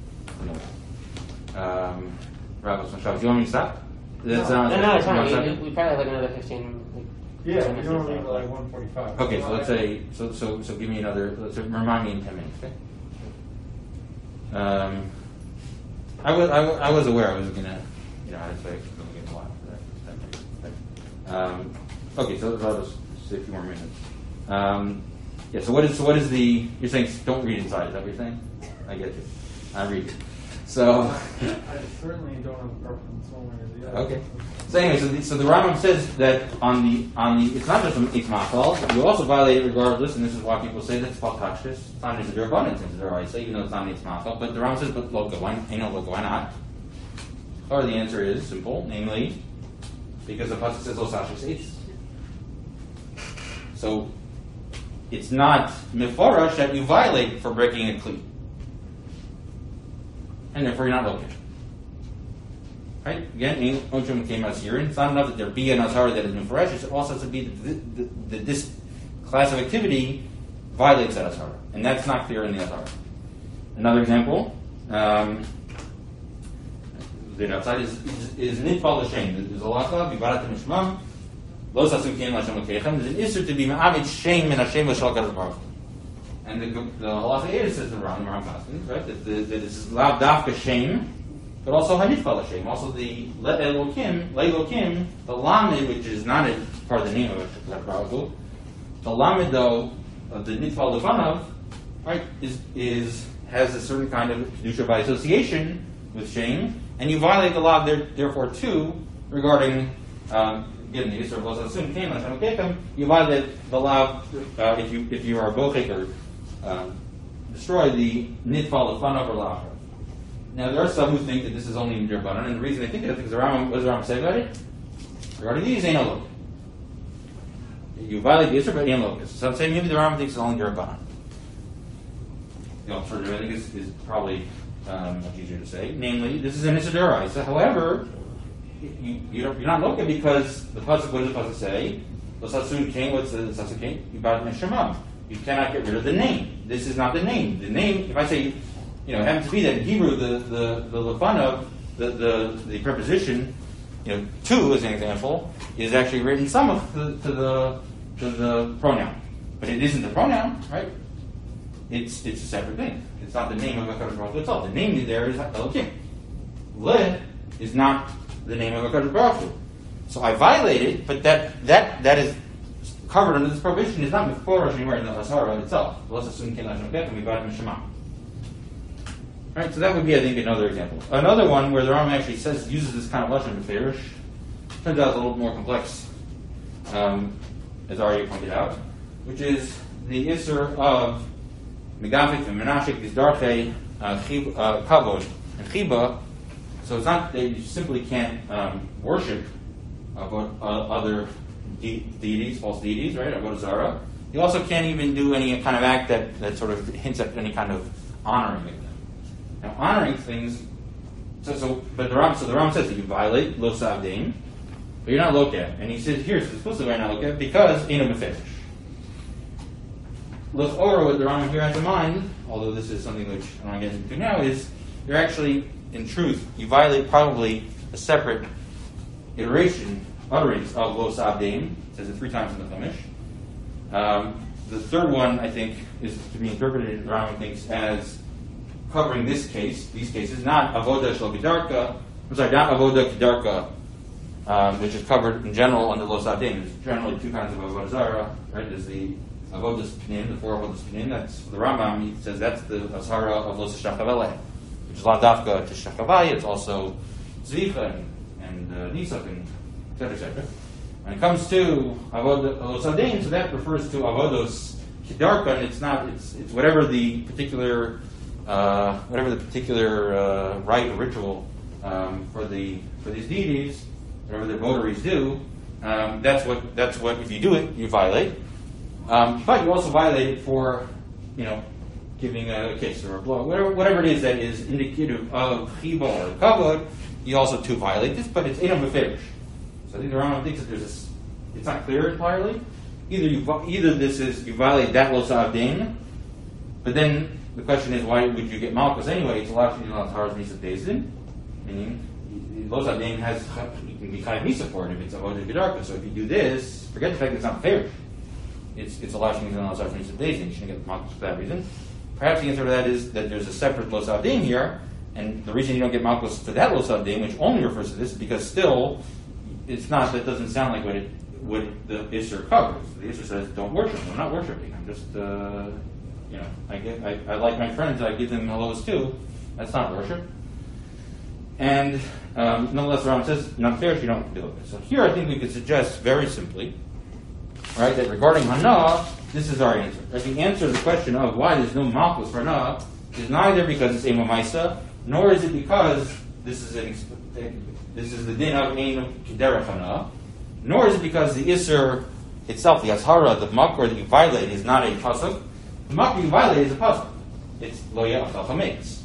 no. Um, Rabbi Moshe, do you want me to stop? That's, No. uh, no, no, it's one fine. second? We, we probably have like another fifteen. Like, Yeah, we minutes don't or leave so. at like one forty-five. Okay, so let's say, so, so, so give me another, let's say, remind me in ten minutes, okay? Um, I was, I, wa- I was aware I was gonna, you know, I'd say it's gonna get a while for that. that but, um, okay, so I'll just say a few more minutes. Um, yeah, so what is, so what is the, you're saying don't read inside, is that what you're saying? I get you. I read it. So, I certainly don't have a preference one way or the other. okay. So anyway, so the, so the Rambam says that on the on the it's not just an itmachal, you also violate it regardless, and this is why people say that's palkashis. It's not just a abundance into their eyes, even though it's not an itmachal. But the Rambam says, but loka, why ain't no loka, why not? Or the answer is simple, namely because the pasuk says osashis eitz. So it's not mifarash that you violate for breaking a kli, and therefore you're not loka. Right? Again, it's not enough that there be an azhara that is mufresh, it also has to be that the, the, the, this class of activity violates that azhara. And that's not clear in the azhara. Another example, um, the outside is, is, is nitfal l'shem. There's a lacha, vivarat mishmam, lo sasum kien l'shem l'keichem. There's an issur to be ma'amid shem min Hashem l'shal kadosh baruch hu. And the, the halacha is, says the Ram, Ram Paskin, right, that, the, that this is lav dafka shem, but also Hanitfal Hashem, also the Le Elokim, Le Elokim, the Lamed, which is not a part of the name of it, the Lamed though, of the Nitfal Lefanav, right, is is has a certain kind of kedusha by association with Shem, and you violate the law there, therefore too, regarding um, given the Yisra of Losasun came on Shem, you violate the law uh, if you if you are bochek or um, destroy the Nitfal Lefanav or Lachar. Now, there are some who think that this is only in Rabbanan, and the reason they think it is because the Rambam, what does the Rambam say about it? Regarding these, ain't no look. You violate the Yisra, but ain't locus. So I'm saying maybe the Rambam thinks it's only Rabbanan. The alternative, I think, is, is probably um, much easier to say. Namely, this is an Issa D'Oraisa. However, you, you don't, you're not looking because the pasuk. What does the pasuk say? L'sasun king. What's the l'sasun king? You bought Neshama. You cannot get rid of the name. This is not the name. The name. If I say, you know, it happens to be that in Hebrew, the the the lefanav, the, the the preposition, you know, to as an example, is actually written some of the, to the to the pronoun, but it isn't the pronoun, right? It's it's a separate thing. It's not the name of HaKadosh Baruch Hu itself. The name there is Elokim. Le is not the name of HaKadosh Baruch Hu. So I violated, but that that that is covered under this prohibition. Is not meforosh anywhere in the Hasara itself. Right, so that would be, I think, another example. Another one where the Rambam actually says uses this kind of lashon meferish. Turns out it's a little more complex, um, as already pointed out, which is the isser of megafik and menashik is darche kavod and chiba. So it's not that you simply can't um, worship uh, uh, other de- deities, false deities, right? Avodah Zarah. You also can't even do any kind of act that, that sort of hints at any kind of honoring of them. Now, honoring things. So, so but the Ram, so the Ram says that you violate lo savdein, but you're not looked at. And he says here explicitly why not looked at because ain't a mefesh. Look over what the Ram here has in mind, although this is something which I don't want to get into now, is you're actually, in truth, you violate probably a separate iteration, utterance of lo savdein. It says it three times in the Chumash. Um, the third one, I think, is to be interpreted, the Ram thinks, as covering this case, these cases, not avodah shel kedarka, I'm sorry, not avodah kedarka, um, which is covered in general under lo savdein. There's generally two kinds of avodah zarah, right? There's the avodah pinin, the four avodah pinin. That's the Rambam. He says that's the azhara of lo shachavale, which is la dafka to shachavai. It's also zvicha and, and uh, nisak and et cetera, et cetera. When it comes to avodah lo savdein, so that refers to avodos kedarka, and it's not. It's it's whatever the particular Uh, whatever the particular uh, rite or ritual um, for the for these deities, whatever the votaries do, um, that's what that's what if you do it, you violate. Um, but you also violate it for, you know, giving a kiss or a blow, whatever, whatever it is that is indicative of chiba or kavod, you also too violate this, but it's enam beferish. So I think the Rambam thinks that there's this, it's not clear entirely. Either you, either this is you violate that los avdin, but then the question is, why would you get malchus anyway? It's a lot of you know taras misa dezin, meaning los avdin has you can be kind of misa for it if it's avodah gedarka. So if you do this, forget the fact that it's not fair. It's it's a lot of things in los avdin misa dezin. You shouldn't get malchus for that reason. Perhaps the answer to that is that there's a separate los avdin here, and the reason you don't get malchus for that los avdin, which only refers to this, is because still it's not. That doesn't sound like what it. What the Isser covers. The Isser says, don't worship. I'm not worshiping. I'm just, uh, you know, I, get, I, I like my friends, I give them hellos too. That's not worship. And um, nonetheless, the Rambam says, not fair if you don't do it. So here I think we could suggest very simply, right, that regarding Hana, this is our answer. Right? The answer to the question of why there's no Malchus for Hana is neither because it's Ema Maisa, nor is it because this is an this is the din of Ein Kederech Hana, nor is it because the Isser itself, the Ashara, the Makor that you violate is not a pasuk. The Makor you violate is a pasuk. It's Lo Ya'achal Chametz.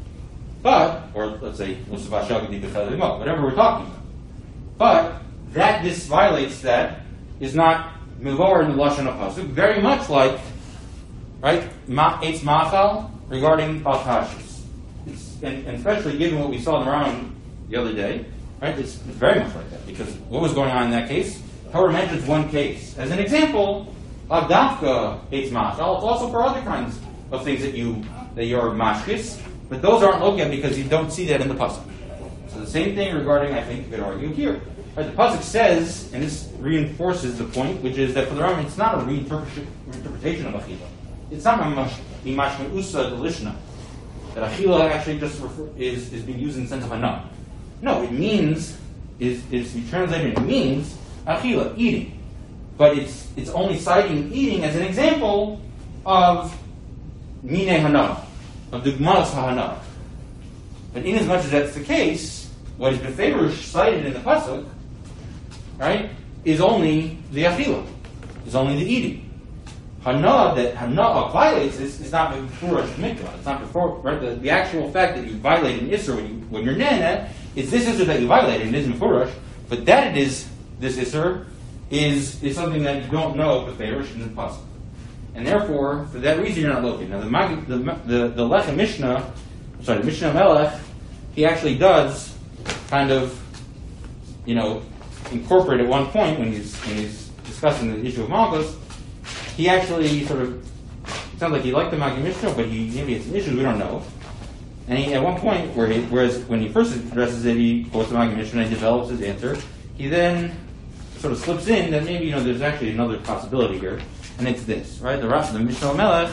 But, or let's say, whatever we're talking about. But, that this violates that is not Milor in the Lashon of pasuk, very much like, right, Eitz Machal regarding Baltashis. And, and especially given what we saw in the Rambam the other day, right? It's, it's very much like that, because what was going on in that case? Torah mentions one case as an example of dafka eitz machal. It's also for other kinds of things that you that you're mashkis, but those aren't looked at because you don't see that in the pasuk. So the same thing regarding, I think, you could argue here. Right? The pasuk says, and this reinforces the point, which is that for the Rambam, it's not a reinterpretation of achila. It's not imashme usa delishna. That achila actually just refer, is is being used in the sense of hana. No, it means, is is you translate it, it means achila, eating. But it's it's only citing eating as an example of mine hana, of dugmas hana. But in as much as that's the case, what is beferish cited in the pasuk, right, is only the achila, is only the eating. Hana that hana violates this is not befurish mikvah. It's not before, right? The, the actual fact that you violate an isser when you when you're nana. It's this Isser that you violated, it isn't Mefurash, but that it is, this Isser, is, is something that you don't know if Beferish and impossible. And therefore, for that reason, you're not looking. Now, the the the, the Lechem Mishnah, sorry, the Mishnah Melech, he actually does kind of, you know, incorporate at one point when he's when he's discussing the issue of Malchus, he actually sort of, it sounds like he liked the Magi Mishnah, but he maybe it's issues we don't know. And he, at one point, where he, whereas when he first addresses it, he quotes the Magi Mishnah and he develops his answer. He then sort of slips in that maybe, you know, there's actually another possibility here, and it's this, right? The the Mishnah Melech,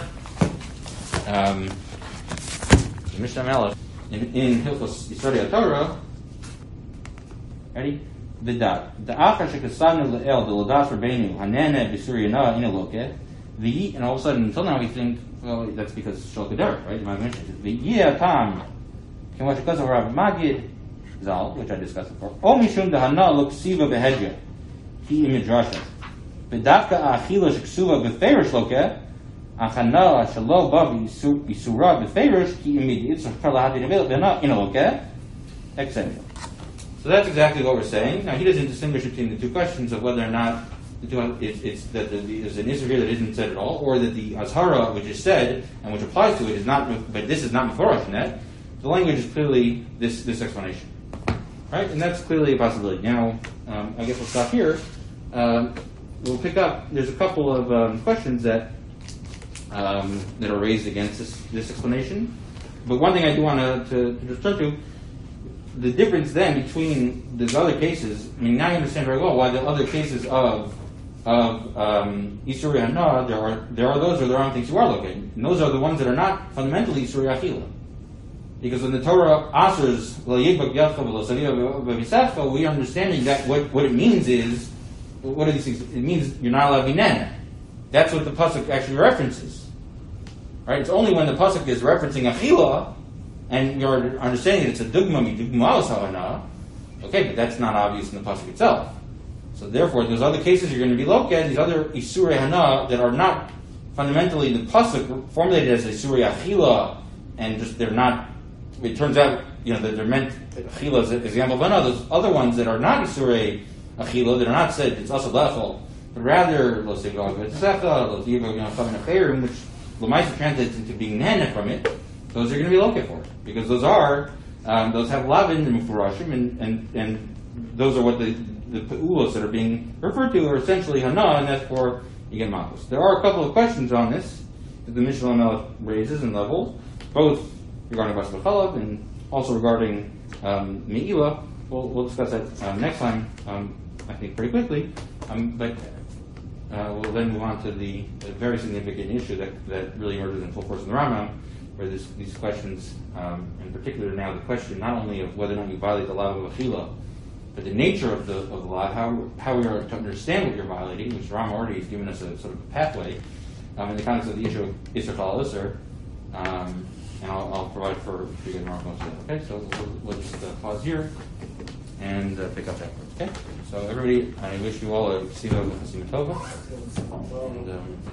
um, the Mishnah Melech in, in Hilchos Yisrael Torah, ready? V'dat da'achar shekasanu le'el de'lodas rabbeinu hanene b'suriyana inaloke the and all of a sudden until now we think, well, that's because it's Shul Kederach, right? My mention the Yeh Tam can watch because of Rav Magid Zal, which I discussed before. O mishum dehana lo ksiva behedya ki imidrasha. V'davka achila sheksuva beferish loke achana shalo ba v'isura beferish ki imid yitzur parlahadi nevel b'na inaloke et cetera. So that's exactly what we're saying. Now he doesn't distinguish between the two questions of whether or not It's, it's that the, the, there's an issue here that isn't said at all, or that the azhara, which is said and which applies to it, is not. But this is not mefurash in that. The language is clearly this this explanation, right? And that's clearly a possibility. Now, um, I guess we'll stop here. Um, we'll pick up. There's a couple of um, questions that um, that are raised against this this explanation. But one thing I do want to, to, to just turn to. The difference then between these other cases, I mean, now you understand very well why the other cases of of um, Isuri Hana, there are there are those or there aren't things you are looking. And those are the ones that are not fundamentally Isuri Achila. Because when the Torah asers, we are understanding that what, what it means is, what are these things? It means you're not allowed vinen. That's what the pasuk actually references. Right? It's only when the pasuk is referencing Achila, and you're understanding that it's a dugma mi dugma hana, okay, but that's not obvious in the pasuk itself. So therefore, those other cases you're going to be looked at, these other Isurei Hana that are not fundamentally the pasuk formulated as a surya achila, and just they're not. It turns out, you know, that they're meant achila as an example. But no, those other ones that are not surya achila, that are not said it's also lechol, but rather los yigog v'tzecha, los yigog yonachavim acherim, which Lamaisa translates into being nehena from it. Those are going to be located for it because those are um, those have lavin and mufurashim, and and and those are what the the peulos that are being referred to are essentially hana, and that's for Yigan Malchus. There are a couple of questions on this that the Mishnah Lamelech raises and levels, both regarding Basar Chalav and also regarding um, Me'ila. We'll, we'll discuss that um, next time, um, I think, pretty quickly. Um, but uh, we'll then move on to the, the very significant issue that, that really emerges in full force in the Rambam, where this, these questions, um, in particular now the question not only of whether or not you violate the law of Achila, but the nature of the of the law, how how we are to understand what you're violating, which Ram already has given us a sort of a pathway um, in the context of the issue of Isser Chal Isser, um, and I'll, I'll provide for for you tomorrow most of that. Okay, so we'll, let's uh, pause here and uh, pick up afterwards. Okay, so everybody, I wish you all a Siva Chasim Tova, and um,